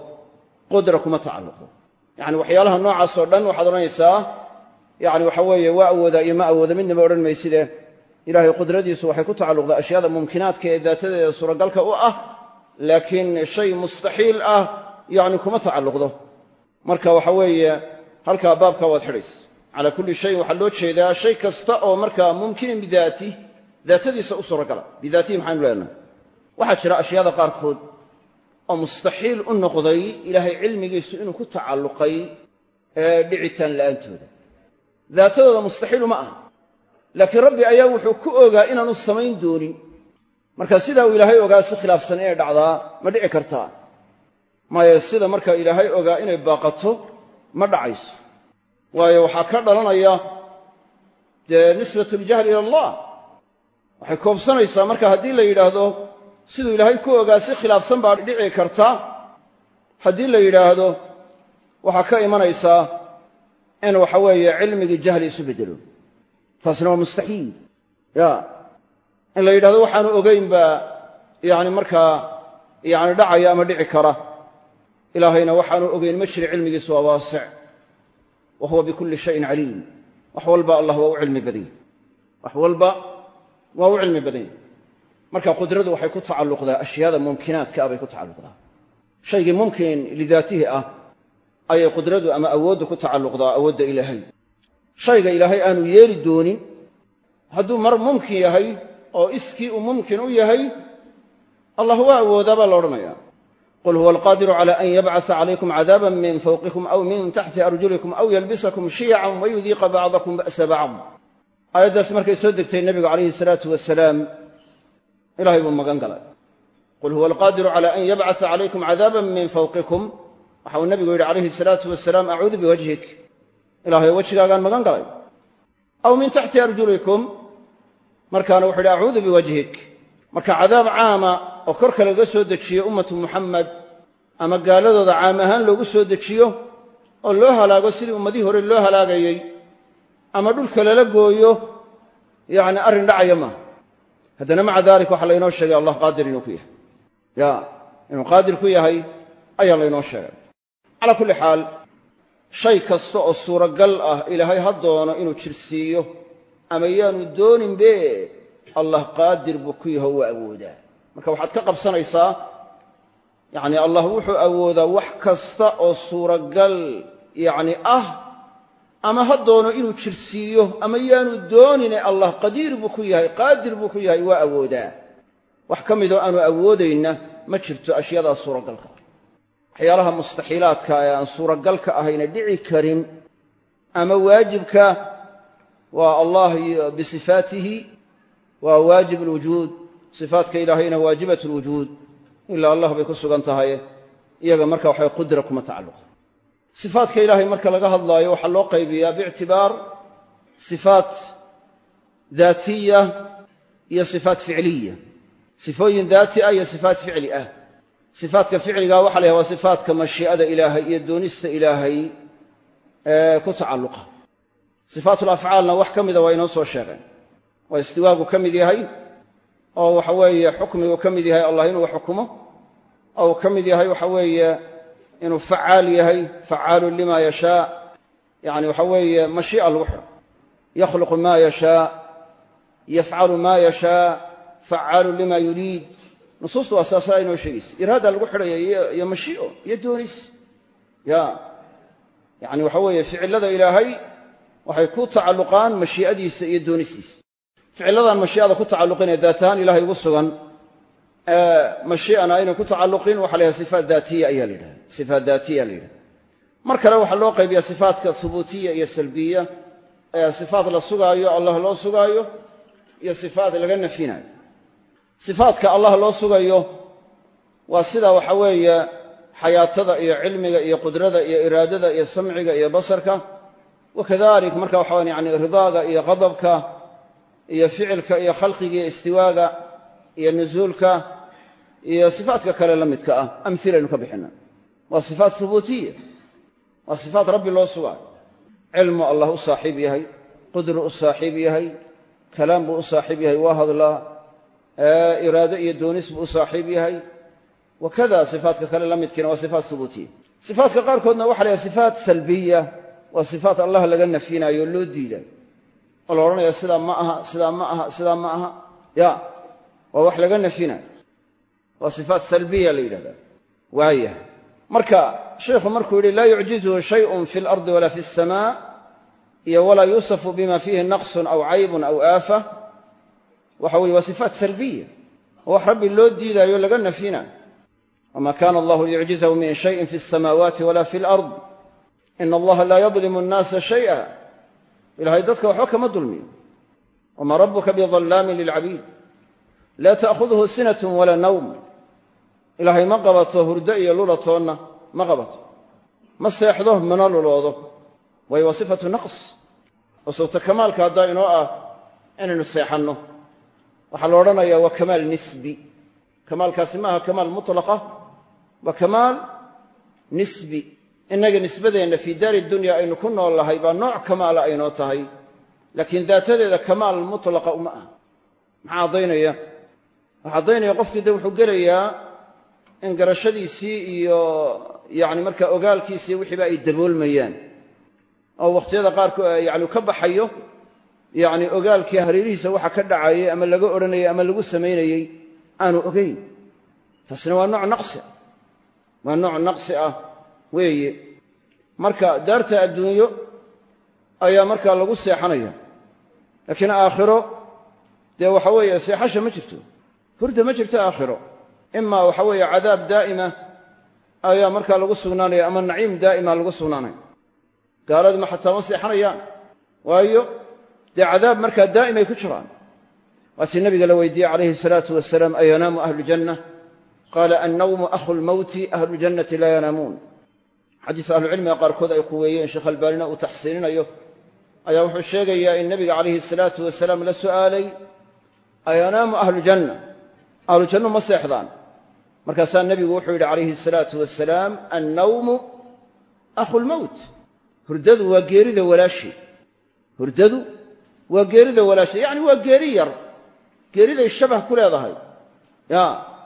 yani waxyaalaha noocaas oo dhan waxaad odhanaysaa yani waxa weeye waa awoodaa iyo ma awooda midnaba odhan mayside ilahay qudradiisu waxay ku tacalluqdaa ashyaada mumkinaadka ee daatadeeda suuragalka u ah laakiin shay mustaxiil ah yani kuma tacalluqdo marka waxa weeye halkaa baabka waad xidhaysa calaa kulli shayin waxaa loo jeedaa shay kasta oo markaa mumkinin bidaatih daatadiisa u suuragala bidaatihi maxaynu leenahay waxaa jira ashyaada qaarkood oo mustaxiil u noqday ilaahay cilmigiisu inuu ku tacalluqay dhicitaan la'aantooda daatadooda mustaxiilu ma aha laakiin rabbi ayaa wuxuu ku ogaa inaanu samayn doonin marka sidaa uu ilaahay ogaa si khilaafsan inay dhacdaa ma dhici kartaa maaye sida markaa ilaahay ogaa inay baaqato ma dhacayso waayo waxaa ka dhalanaya dee nisbatu ljahli ila allah waxay koobsanaysaa marka haddii la yidhaahdo siduu ilaahay ku ogaa si khilaafsan baa dhici karta haddii la yidhaahdo waxaa ka imanaysaa in waxa weeye cilmigii jahli isu beddelo taasina waa mustaxiil ya in la yidhahdo waxaanu ogayn baa yani markaa yani dhacaya ama dhici kara ilaahayna waxaanu ogayn ma jiri cilmigiisu waa waasic wa huwa bikulli shayin caliim wax walba allah waa u cilmi badanya wax walba waa u cilmi badanya marka qudradu waxay ku tacalluqdaa ashyaada mumkinaadka ah bay ku tacalluqdaa shaygii mumkin lidaatihi ah ayay qudradu ama awooddu ku tacalluqdaa awoodda ilaahay shayga ilaahay aanu yeeli doonin hadduu mar mumkin yahay oo iskii uu mumkin u yahay allah waa awoodaa baa la odhanayaa qul huwa alqaadiru cala an yabcasa calaykum cadaaban min fawqikum aw min taxti arjulikum aw yalbisakum shiyacan wayudiiqa bacdakum ba'sa bacd aayaddaas markay soo degtay nebigu calayhi salaatu wasalaam ilahay buu magan galay qul huwa alqaadiru cala an yabcasa calaykum cadaaban min fawqikum waxa uu nebigu yidhi calayhi salaatu wasalaam acuudu biwajhik ilahayo wejigaagaan magan galay aw min taxti arjulikum markaana wuxuu yidhi acuudu biwajhik marka cadaab caama oo korka laga soo dejiyo ummatu muxamed ama gaaladooda caam ahaan loogu soo dejiyo oo loo halaago sidii ummadihii hore loo halaagayey ama dhulka lala gooyo yacni arrin dhacaya maaha haddana maca dalik waxaa laynoo sheegay allah qaadir inuu ku yahay inuu qaadir ku yahay ayaa laynoo sheegay calaa kulli xaal shay kasta oo suuragal ah ilaahay ha doono inuu jirsiiyo ama yaanu dooninbe allah qaadir buu ku yaho waa awoodaa marka waxaad ka qabsanaysaa yacni allah wuxuu awoodaa wax kasta oo suuragal yacni ah ama ha doono inuu jirsiiyo ama yaanu doonine allah qadiir buu ku yahay qaadir buu ku yahay waa awoodaa wax ka midoo aanu awoodayna ma jirto ashyadaa suuragalka waxyaalaha mustaxiilaadka ee aan suuragalka ahayna dhici karin ama waajibka waa allah bisifaatihi waa waajib alwujuud sifaatka ilaahayna waajibat alwujuud ilaa allah bay ku sugan tahay iyaga marka waxay qudra kuma tacalluqa sifaatka ilaahay marka laga hadlaayo waxaa loo qaybiyaa biictibaar sifaat daatiya iyo sifaat ficliya sifooyin daati ah iyo sifaat ficli ah sifaatka ficliga waxa la yhaha waa sifaatka mashii'ada ilaahay iyo doonista ilaahay ku tacalluqa sifaatulafcaalna wax ka mida waa inoo soo sheegeen waa istiwaagu ka mid yahay oo waxa weeye xukmigu ka mid yahay allah inuu xukumo oo ka mid yahay waxa weeye inuu facaal yahay facaalun lima yashaa yani waxa weeye mashii'a lagu xidho yakhluqu ma yashaa yafcalu ma yashaa facaalun lima yuriid nusuustu waa saasaa inoo sheegaysa iraada lagu xidhaya iyo mashii'o iyo doonis yani waxa weeye ficilada ilaahay waxay ku tacalluqaan mashii'adiisa iyo doonistiisa ficiladan mashii'ada ku tacalluqin ee daat ahaan ilahay ugu sugan mashii'ana aynan ku tacalluqin waxa la yhaha sifaat daatiya ayaa la yidhahda sifaat daatiya la yidhahda mar kale waxaa loo qaybiyaa sifaatka hubuutiya iyo salbiya sifaat la sugaayo allah loo sugaayo iyo sifaat laga nafinayo sifaatka allah loo sugayo waa sida waxa weeye xayaatada iyo cilmiga iyo qudrada iyo iraadada iyo samciga iyo basarka wakadalik marka waxa yani ridaaga iyo qadabka iyo ficilka iyo khalqiga iyo istiwaaga iyo nuzuulka iyo sifaatka kale la midka ah amhilaynu ka bixina waa sifaat hubuutiya waa sifaat rabbi loo sugaayo cilmu allah u saaxiib yahay qudru u saaxiib yahay kalaam buu u saaxiib yahay waa hadlaa iraado iyo doonis buu u saaxiib yahay wakada sifaatka kale la midkiina waa sifaat hubuutiya sifaatka qaarkoodna waxa la yahay sifaat salbiya waa sifaat allah laga nafyinayo loo diidayo oo la odhanaya sidaa ma aha sidaa ma aha sidaa ma aha waa wax laga nafyinayo waa sifaat salbiya la yidhahda waayah marka sheikhu markuu yidhi laa yucjizuhu shayun fi lardi walaa fi alsamaa iyo walaa yuusafu bima fiihi naqsun aw caybun aw aafa waxa weye waa sifaat salbiya oo wax rabbi loo diidaayo laga nafyinayo wama kana allahu liyucjizahu min shayin fi alsamaawaati wala fi alard ina allaha laa yadlimu annaasa shay'a ilahay dadka waxba kama dulmiyo wamaa rabbuka bidallaamin lilcabiid laa ta'khudhu sinatun walaa nawm ilaahay ma qabato hurdo iyo lulatoonna ma qabato ma seexdo mana luloodo waayo waa sifatu naqs oo sawta kamaalka haddaa inoo ah inaynu seexanno waxaa la odhanayaa waa kamaal nisbi kamaalkaasi maaha kamaal mutlaqa waa kamaal nisbi innaga nisbadeenna fii daari dunya aynu ku nool lahay baa nooc kamaala aynoo tahay laakiin daatadeeda kamaal mutlaqa uma aha maxaa caddaynaya waxaa caddaynaya qofkii de wuxuu gelayaa in garashadiisii iyo yani markaa ogaalkiisii wixiiba ay daboolmayaan oo wakhtiyada qaarkood yani ka baxayo yani ogaalkii hareerihiisa waxa ka dhacayay ama laga odhanayay ama lagu samaynayey aanu ogayn taasina waa nooc naqsi ah weeye marka daarta adduunyo ayaa markaa lagu seexanaya laakiin aakhiro dee waxa weeye seexasha ma jirto hurda ma jirto aakhiro imaa waxa weeye cadaab daa'ima ayaa markaa lagu sugnaanaya ama naciim daa'ima lagu sugnaanaya gaaladima xataa ma seexanayaan waayo dee cadaab markaa daa'imay ku jiraan waatii nabiga la weydiiyey calayhi salaatu wasalaam ayanaamu ahlujanna qaala annawmu akhu lmawti ahluljannati laa yanaamuun xadiis ahlucilmiga qaarkood ay quweeyeen sheekh albaanina uu taxsiininayo ayaa wuxuu sheegayaa in nabiga calayhi salaatu wasalaam la su'aalay ayanaamu ahlujanna ahlujannu ma seexdaan markaasaa nebigu wuxuu yidhi calayhi salaatu wasalaam annawmu akhu lmowt hurdadu waa geerida walaashii hurdadu waa geerida walaashii yacni waa geeri yar geeriday shabah ku leedahay ya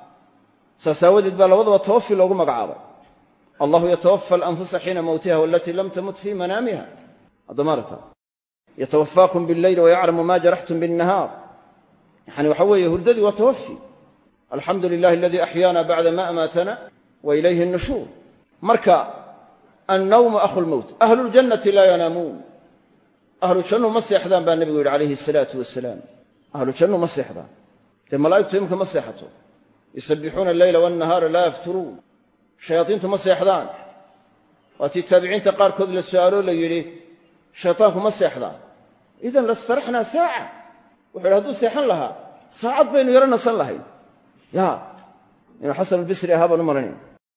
saas aawadeed baa labadaba tawafi loogu magacaabay allahu yatawafa alanfusa xiina mowtiha walatii lam tamut fii manaamiha hadda maaragta yatawafaakum billeyli wayaclamu ma jaraxtum binnahaar yani waxa weeye hurdadii waa tawafi alxamdu lilahi aladii axyaana bacda ma amaatana wa ilayhi nushuur marka annawmu akhu lmowt ahluljannati laa yanaamuun ahlu jannu ma seexdaan baa nebigu yidhi calayhi salaatu wasalaam ahlu jannu ma seexdaan dee malaa'igtu imika ma seexato yusabbixuuna alleyla waannahaara laa yafturuun shayaadiintu ma seexdaan waatii taabiciinta qaarkood la su'aaloo la yidhi shaytaanku ma seexdaan idan lastaraxnaa saaca wuxuu yidhi hadduu seexan lahaa saacad baynu yaro nasan lahayn ya inuu xasan albisri ahaa baan u malanaya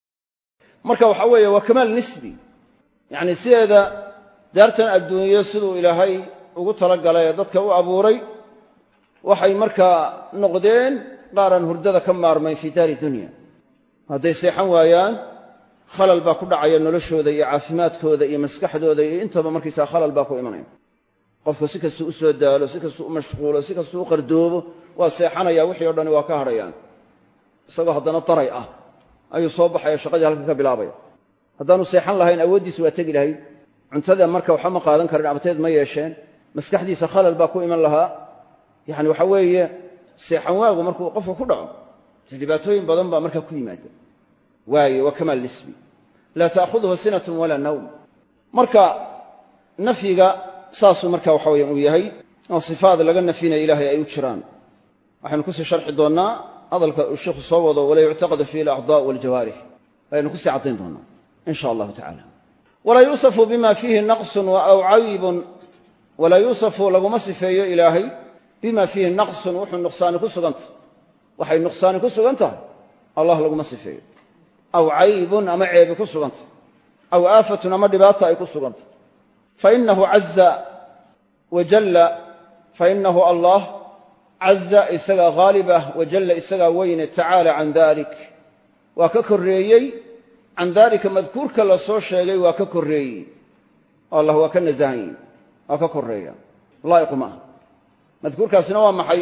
marka waxaa weeye waa kamaal nisbi yacni sideeda daartan adduunyo siduu ilaahay ugu talagalay ee dadka u abuuray waxay markaa noqdeen qaaraan hurdada ka maarmayn fii daari dunya hadday seexan waayaan khalal baa ku dhacaya noloshooda iyo caafimaadkooda iyo maskaxdooda iyo intaba markaysaa khalal baa ku imanaya qofku si kastuu u soo daalo si kastuu u mashquulo si kastuu u qardoobo waa seexanaya wixii o dhani waa ka hadhayaan isagoo haddana daray ah ayuu soo baxaya shaqadii halka ka bilaabaya haddaanu seexan lahayn awooddiisu waa tegi lahayd cuntada marka waxba ma qaadan karin abteed ma yeesheen maskaxdiisa khalal baa ku iman lahaa yacni waxa weeye seexan waagu markuu qofka ku dhaco dee dhibaatooyin badan baa markaa ku yimaada waaye waa kamaal nisbi laa ta'khuduhu sinatun walaa nawm marka nafyiga saasuu marka waxa weeye uu yahay oo sifaad laga nafyinaya ilaahay ay u jiraan waxaynu kusii sharxi doonnaa hadalka uu sheikhu soo wado walaa yuctaqadu fiihi alacdaa waljawaarix ayaynu kusii caddayn doonnaa in sha allahu tacala walaa yuusafu bima fiihi naqsun aw caybun walaa yuusafu laguma sifeeyo ilaahay bima fiihi naqsun wuxuu nuqsaani ku sugantah waxay nuqsaani ku sugan tahay allah laguma sifeeyo aw caybun ama ceebi ku sugantah aw aafatun ama dhibaata ay ku sugantah fainahu caza wajalla fainahu allah caza isagaa haalib ah wajalla isagaa weyne tacaala can dalik waa ka korreeyey can daalika madkuurka la soo sheegay waa ka korreeyey allah waa ka nasahan yihi waa ka korreeya laa'iqu ma aha madkuurkaasina waa maxay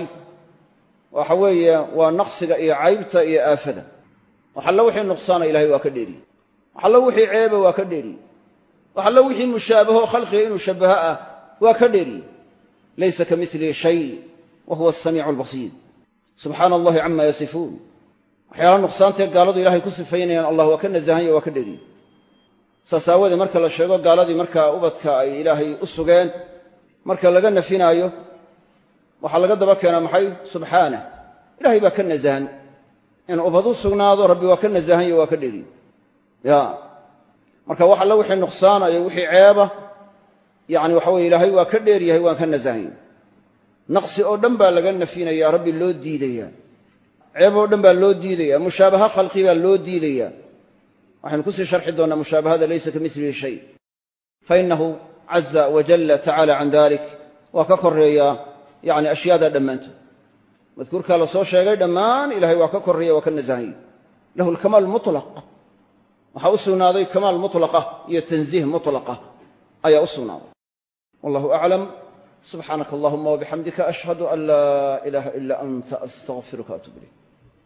waxa weeye waa naqsiga iyo caybta iyo aafada waxallo wixii nuqsaana ilahay waa ka dheeriye waxallo wixii ceeba waa ka dheeriye waxallo wixii mushaabaho khalqiga inuu shabbaho ah waa ka dheeriye laysa ka milihi shay wa huwa asamiicu albasiir subxaana allahi cama yasifuun waxyaala nuqsaantee gaaladu ilahay ku sifaynayaan allah waa ka nasahanya waa ka dheeriye saas aawoodee marka la sheego gaaladii markaa ubadka ay ilaahay u sugeen marka laga nafinaayo waxaa laga daba keenaa maxay subxaanah ilahay baa ka nasahan in ubad u sugnaado rabbi waa ka nasahanya waa ka dheeriye ya marka wax alla wixii nuqsaanayo wixii ceeba yani waxa weye ilaahay waa ka dheer yahay waan ka nasahanya naqsi oo dhan baa laga nafinaya rabbi loo diidaya ceeb oo dhan baa loo diidaya mushaabaha khalqi baa loo diidaya waxaynu kusii sharxi doonnaa mushaabahada laysa ka milihi shay fainahu caza wajalla tacaala can dalik waa ka korreeyaa yani ashyaada dhammaantood madkuurkaa la soo sheegay dhammaan ilahay waa ka korreeya waa ka nasahanya lahu lkamaal mutlaq waxaa u sugnaaday kamaal mutlaqa iyo tanziih mutlaqa ayaa u sugnaaday wallahu aclam subxaanaka allahuma wabixamdika ashhadu an laa ilaaha ila anta astaqfiruka atub ilayk